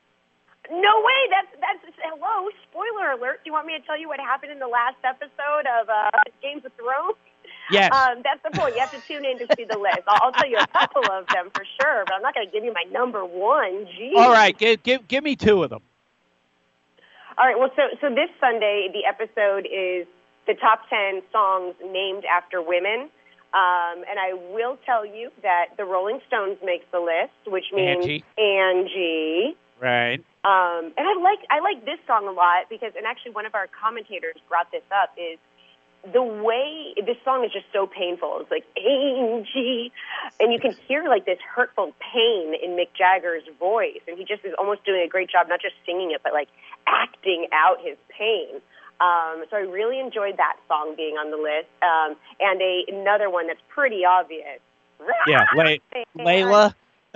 No way. That's hello. Spoiler alert. Do you want me to tell you what happened in the last episode of Games of Thrones? Yes. That's the point. You have to tune in to see the list. I'll tell you a couple of them for sure, but I'm not going to give you my number one. Jeez. All right. Give me 2 of them. All right. Well, so this Sunday, the episode is the top 10 songs named after women. And I will tell you that the Rolling Stones makes the list, which means Angie. Right. And I like this song a lot because, and actually one of our commentators brought this up, is the way this song is just so painful. It's like, Angie. And you can hear like this hurtful pain in Mick Jagger's voice. And he just is almost doing a great job, not just singing it, but like acting out his pain. So I really enjoyed that song being on the list. And another one that's pretty obvious. Yeah, Layla.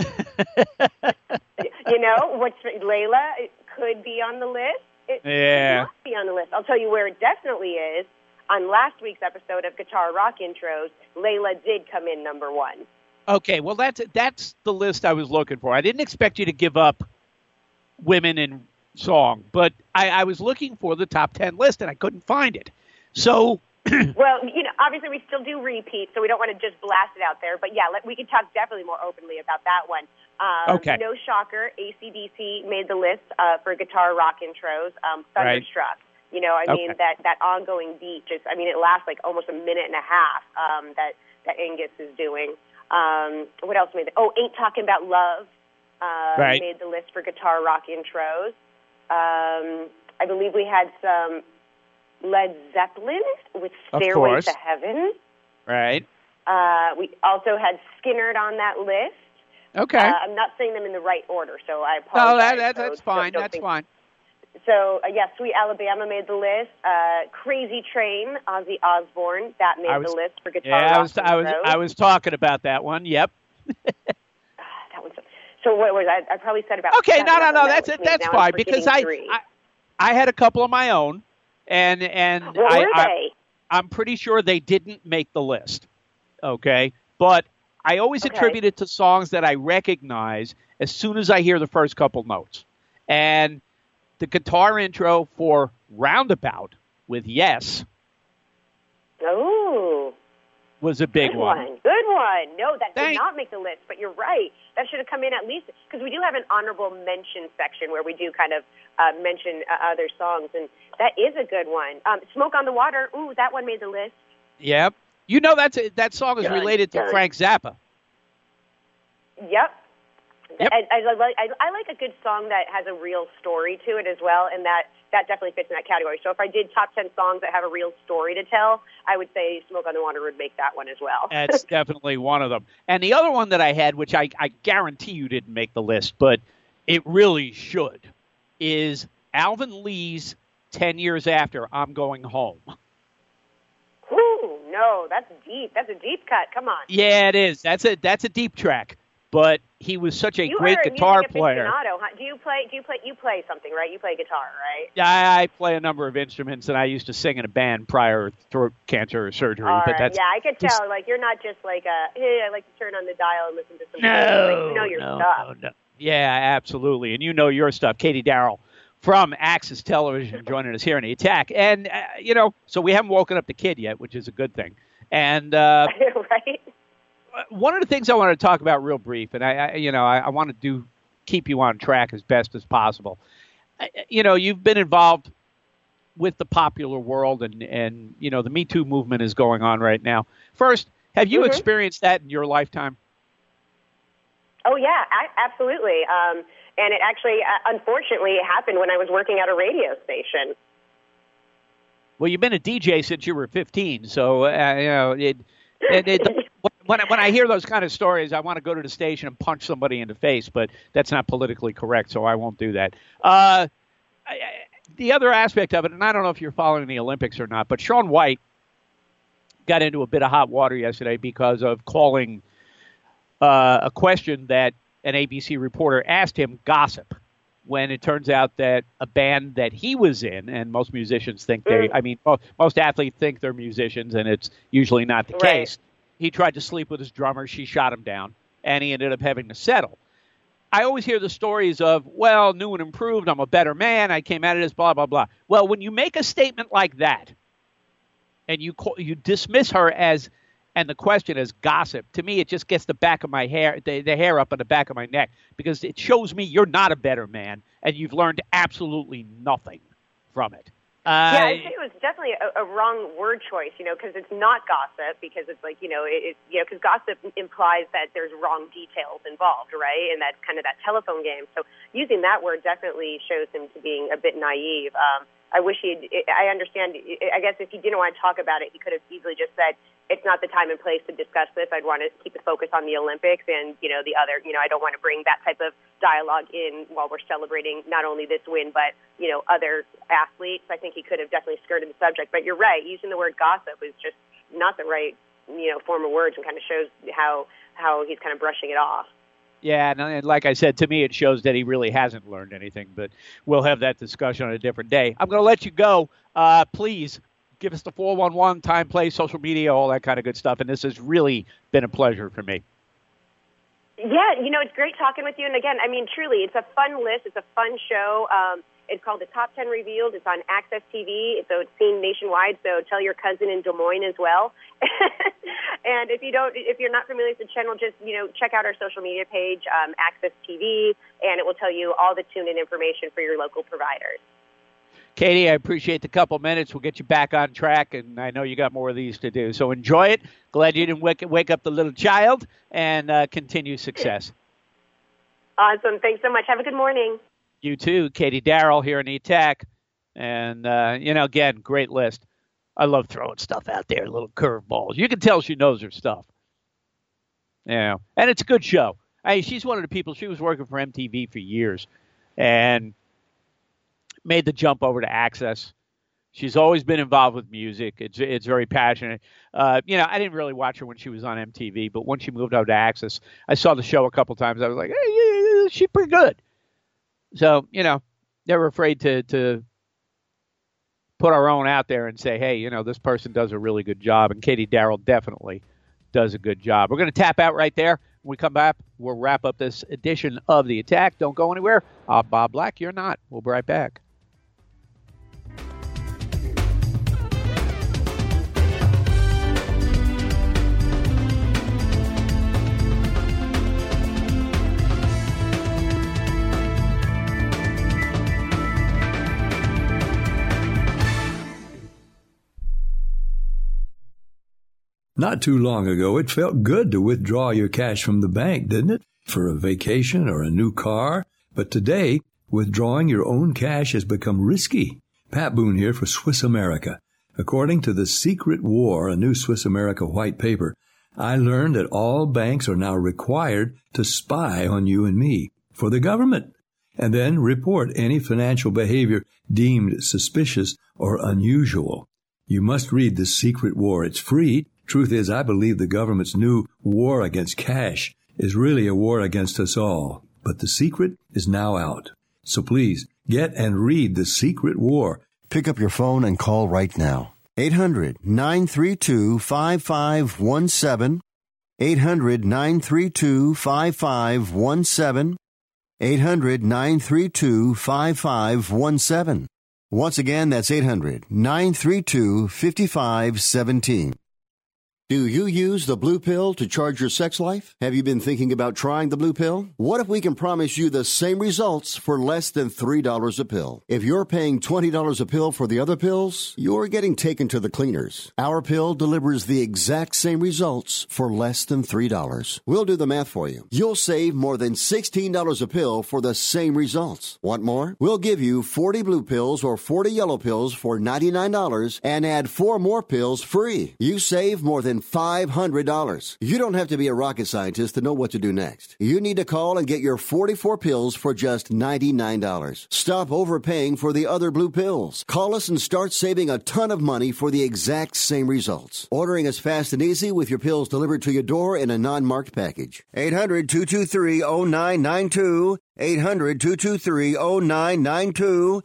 You know, Layla, it could be on the list. It could not be on the list. I'll tell you where it definitely is. On last week's episode of Guitar Rock Intros, Layla did come in number 1. Okay, well, that's the list I was looking for. I didn't expect you to give up women in song, but I was looking for the top 10 list, and I couldn't find it. So... Well, you know, obviously we still do repeats, so we don't want to just blast it out there. But, yeah, we can talk definitely more openly about that one. Okay. No shocker, AC/DC made the list for Guitar Rock Intros. Thunderstruck. You know, I mean, that ongoing beat just, I mean, it lasts like almost a minute and a half that Angus is doing. What else made it? Oh, Ain't Talking About Love made the list for Guitar Rock Intros. I believe we had some Led Zeppelin with Stairway to Heaven. Right. We also had Skynyrd on that list. Okay. I'm not saying them in the right order, so I apologize. No, that's fine. That's fine. So, Sweet Alabama made the list. Crazy Train, Ozzy Osbourne, that made the list for Guitar Rock. I was talking about that one. Yep. That one's so. What was I probably said about? Okay, no. That's it. That's fine because I had a couple of my own, and I'm pretty sure they didn't make the list. Okay, but I always attribute it to songs that I recognize as soon as I hear the first couple notes, and the guitar intro for Roundabout with Yes was a big one. Good one. No, that did not make the list, but you're right. That should have come in at least, because we do have an honorable mention section where we do kind of mention other songs, and that is a good one. Smoke on the Water, that one made the list. Yep. You know that song is related to Frank Zappa. Yep. I like a good song that has a real story to it as well, and that definitely fits in that category. So if I did top 10 songs that have a real story to tell, I would say Smoke on the Water would make that one as well. That's definitely one of them. And the other one that I had, which I guarantee you didn't make the list, but it really should, is Alvin Lee's 10 Years After, I'm Going Home. Ooh, no, that's deep. That's a deep cut. Come on. Yeah, it is. That's a deep track. But he was such a You great are a guitar music player. aficionado, huh? You play something, right? You play guitar, right? Yeah, I play a number of instruments, and I used to sing in a band prior to throat cancer surgery. All but right. that's Yeah, I could tell. Like, you're not just like hey, I like to turn on the dial and listen to some music. No, Like, you know your stuff. No. Yeah, absolutely. And you know your stuff. Katie Darrell from Access Television joining us here in The Attack. And, so we haven't woken up the kid yet, which is a good thing. And right? One of the things I wanted to talk about real brief, and I want to keep you on track as best as possible. You've been involved with the popular world, and the Me Too movement is going on right now. First, have you experienced that in your lifetime? Oh, yeah, absolutely. And it actually, unfortunately, it happened when I was working at a radio station. Well, you've been a DJ since you were 15, so when I hear those kind of stories, I want to go to the station and punch somebody in the face, but that's not politically correct, so I won't do that. The other aspect of it, and I don't know if you're following the Olympics or not, but Shaun White got into a bit of hot water yesterday because of calling a question that an ABC reporter asked him gossip, when it turns out that a band that he was in, and most musicians think most athletes think they're musicians, and it's usually not the case. He tried to sleep with his drummer. She shot him down, and he ended up having to settle. I always hear the stories of, well, new and improved, I'm a better man, I came out of this, blah, blah, blah. Well, when you make a statement like that, and you dismiss her and the question as gossip, to me it just gets the back of my hair, the hair up on the back of my neck, because it shows me you're not a better man, and you've learned absolutely nothing from it. Yeah, I'd say it was definitely a wrong word choice, because it's not gossip, because it's like, because gossip implies that there's wrong details involved, right? And that's kind of that telephone game. So using that word definitely shows him to being a bit naive. I wish I understand, I guess if he didn't want to talk about it, he could have easily just said, it's not the time and place to discuss this. I'd want to keep the focus on the Olympics and, the other, I don't want to bring that type of dialogue in while we're celebrating not only this win, but, other athletes. I think he could have definitely skirted the subject. But you're right. Using the word gossip is just not the right, form of words, and kind of shows how he's kind of brushing it off. Yeah, and like I said, to me it shows that he really hasn't learned anything, but we'll have that discussion on a different day. I'm going to let you go. Please give us the 411, time, place, social media, all that kind of good stuff, and this has really been a pleasure for me. Yeah, it's great talking with you, and again, truly, it's a fun list. It's a fun show. It's called The Top 10 Revealed. It's on Access TV, so it's seen nationwide, so tell your cousin in Des Moines as well. And if you're not familiar with the channel, just, check out our social media page, Access TV, and it will tell you all the tune-in information for your local providers. Katie, I appreciate the couple minutes. We'll get you back on track, and I know you got more of these to do. So enjoy it. Glad you didn't wake up the little child, and continue success. Awesome. Thanks so much. Have a good morning. You too. Katie Darrell here in The Attack. And, again, great list. I love throwing stuff out there, little curveballs. You can tell she knows her stuff. Yeah. And it's a good show. She's one of the people, she was working for MTV for years and made the jump over to Access. She's always been involved with music. It's very passionate. I didn't really watch her when she was on MTV, but once she moved over to Access, I saw the show a couple times. I was like, hey, she's pretty good. So, never afraid to put our own out there and say, hey, this person does a really good job. And Katie Darrell definitely does a good job. We're going to tap out right there. When we come back, we'll wrap up this edition of The Attack. Don't go anywhere. I'm Bob Black. You're not. We'll be right back. Not too long ago, it felt good to withdraw your cash from the bank, didn't it? For a vacation or a new car. But today, withdrawing your own cash has become risky. Pat Boone here for Swiss America. According to The Secret War, a new Swiss America white paper, I learned that all banks are now required to spy on you and me for the government, and then report any financial behavior deemed suspicious or unusual. You must read The Secret War. It's free. Truth is, I believe the government's new war against cash is really a war against us all. But the secret is now out. So please, get and read The Secret War. Pick up your phone and call right now. 800-932-5517. 800-932-5517. 800-932-5517. Once again, that's 800-932-5517. Do you use the Blue Pill to charge your sex life? Have you been thinking about trying the Blue Pill? What if we can promise you the same results for less than $3 a pill? If you're paying $20 a pill for the other pills, you're getting taken to the cleaners. Our pill delivers the exact same results for less than $3. We'll do the math for you. You'll save more than $16 a pill for the same results. Want more? We'll give you 40 blue pills or 40 yellow pills for $99 and add 4 more pills free. You save more than $500. You don't have to be a rocket scientist to know what to do next. You need to call and get your 44 pills for just $99. Stop overpaying for the other blue pills. Call us and start saving a ton of money for the exact same results. Ordering is fast and easy with your pills delivered to your door in a non-marked package. 800-223-0992. 800-223-0992.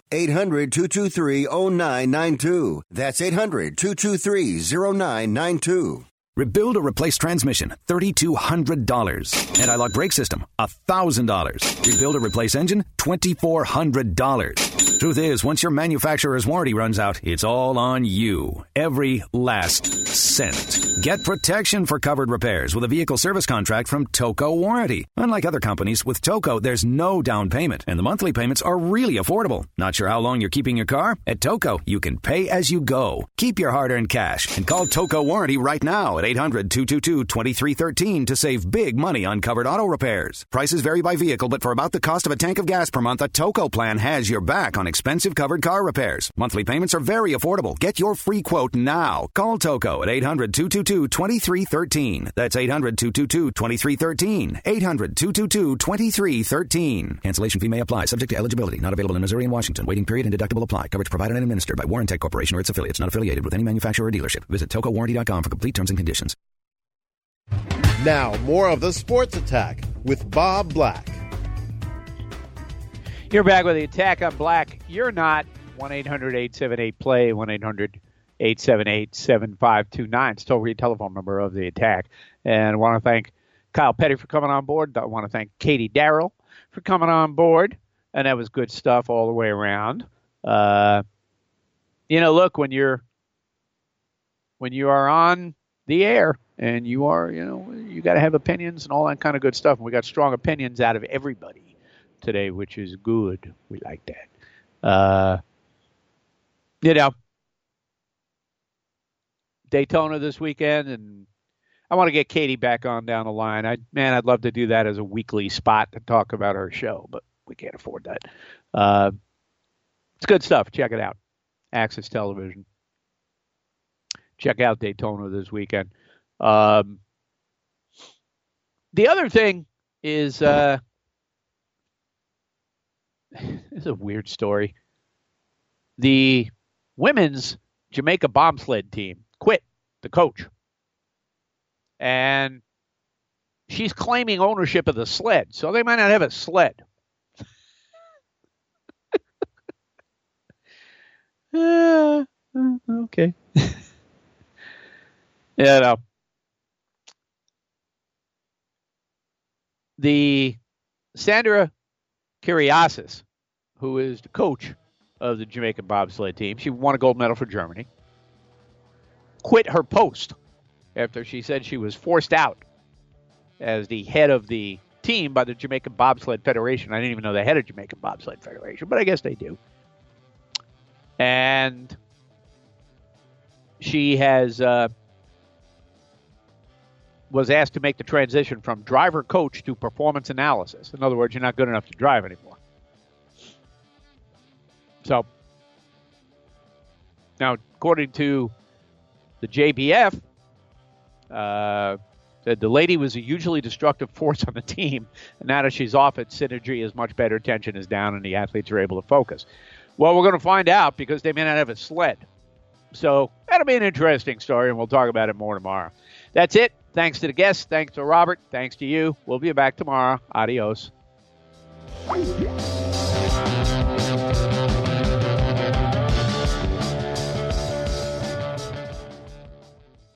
800-223-0992. That's 800-223-0992. Rebuild or replace transmission, $3,200. Anti-lock brake system, $1,000. Rebuild or replace engine, $2,400. Truth is, once your manufacturer's warranty runs out, it's all on you. Every last cent. Get protection for covered repairs with a vehicle service contract from Toco Warranty. Unlike other companies, with Toco, there's no down payment, and the monthly payments are really affordable. Not sure how long you're keeping your car? At Toco, you can pay as you go. Keep your hard-earned cash and call Toco Warranty right now at 800-222-2313 to save big money on covered auto repairs. Prices vary by vehicle, but for about the cost of a tank of gas per month, a Toco plan has your back on expensive covered car repairs. Monthly payments are very affordable. Get your free quote now. Call Toco at 800-222-2313. That's 800-222-2313. 800-222-2313. Cancellation fee may apply. Subject to eligibility. Not available in Missouri and Washington. Waiting period and deductible apply. Coverage provided and administered by Warrantech Corporation or its affiliates. Not affiliated with any manufacturer or dealership. Visit TocoWarranty.com for complete terms and conditions. Now, more of the Sports Attack with Bob Black. You're back with the Attack on Black. You're not. 1-800-878-PLAY, 1-800-878-7529. It's toll-free telephone number of the Attack. And I want to thank Kyle Petty for coming on board. I want to thank Katie Darrell for coming on board. And that was good stuff all the way around. Look, when you are on the air and you are, you got to have opinions and all that kind of good stuff. And we got strong opinions out of everybody today, which is good. We like that. Daytona this weekend, and I want to get Katie back on down the line. I'd love to do that as a weekly spot to talk about her show, but we can't afford that. It's good stuff. Check it out. Access Television. Check out Daytona this weekend. The other thing is, it's a weird story. The women's Jamaica bobsled team quit the coach. And she's claiming ownership of the sled, so they might not have a sled. Okay. The Sandra Kiriasis, who is the coach of the Jamaican bobsled team, she won a gold medal for Germany, quit her post after she said she was forced out as the head of the team by the Jamaican Bobsled Federation. I didn't even know they had a Jamaican Bobsled Federation, but I guess they do. And she was asked to make the transition from driver coach to performance analysis. In other words, you're not good enough to drive anymore. So, now, according to the JBF, said the lady was a hugely destructive force on the team, and now that she's off it, synergy is much better, tension is down, and the athletes are able to focus. Well, we're going to find out because they may not have a sled. So that'll be an interesting story, and we'll talk about it more tomorrow. That's it Thanks to the guests. Thanks to Robert. Thanks to you. We'll be back tomorrow. Adios.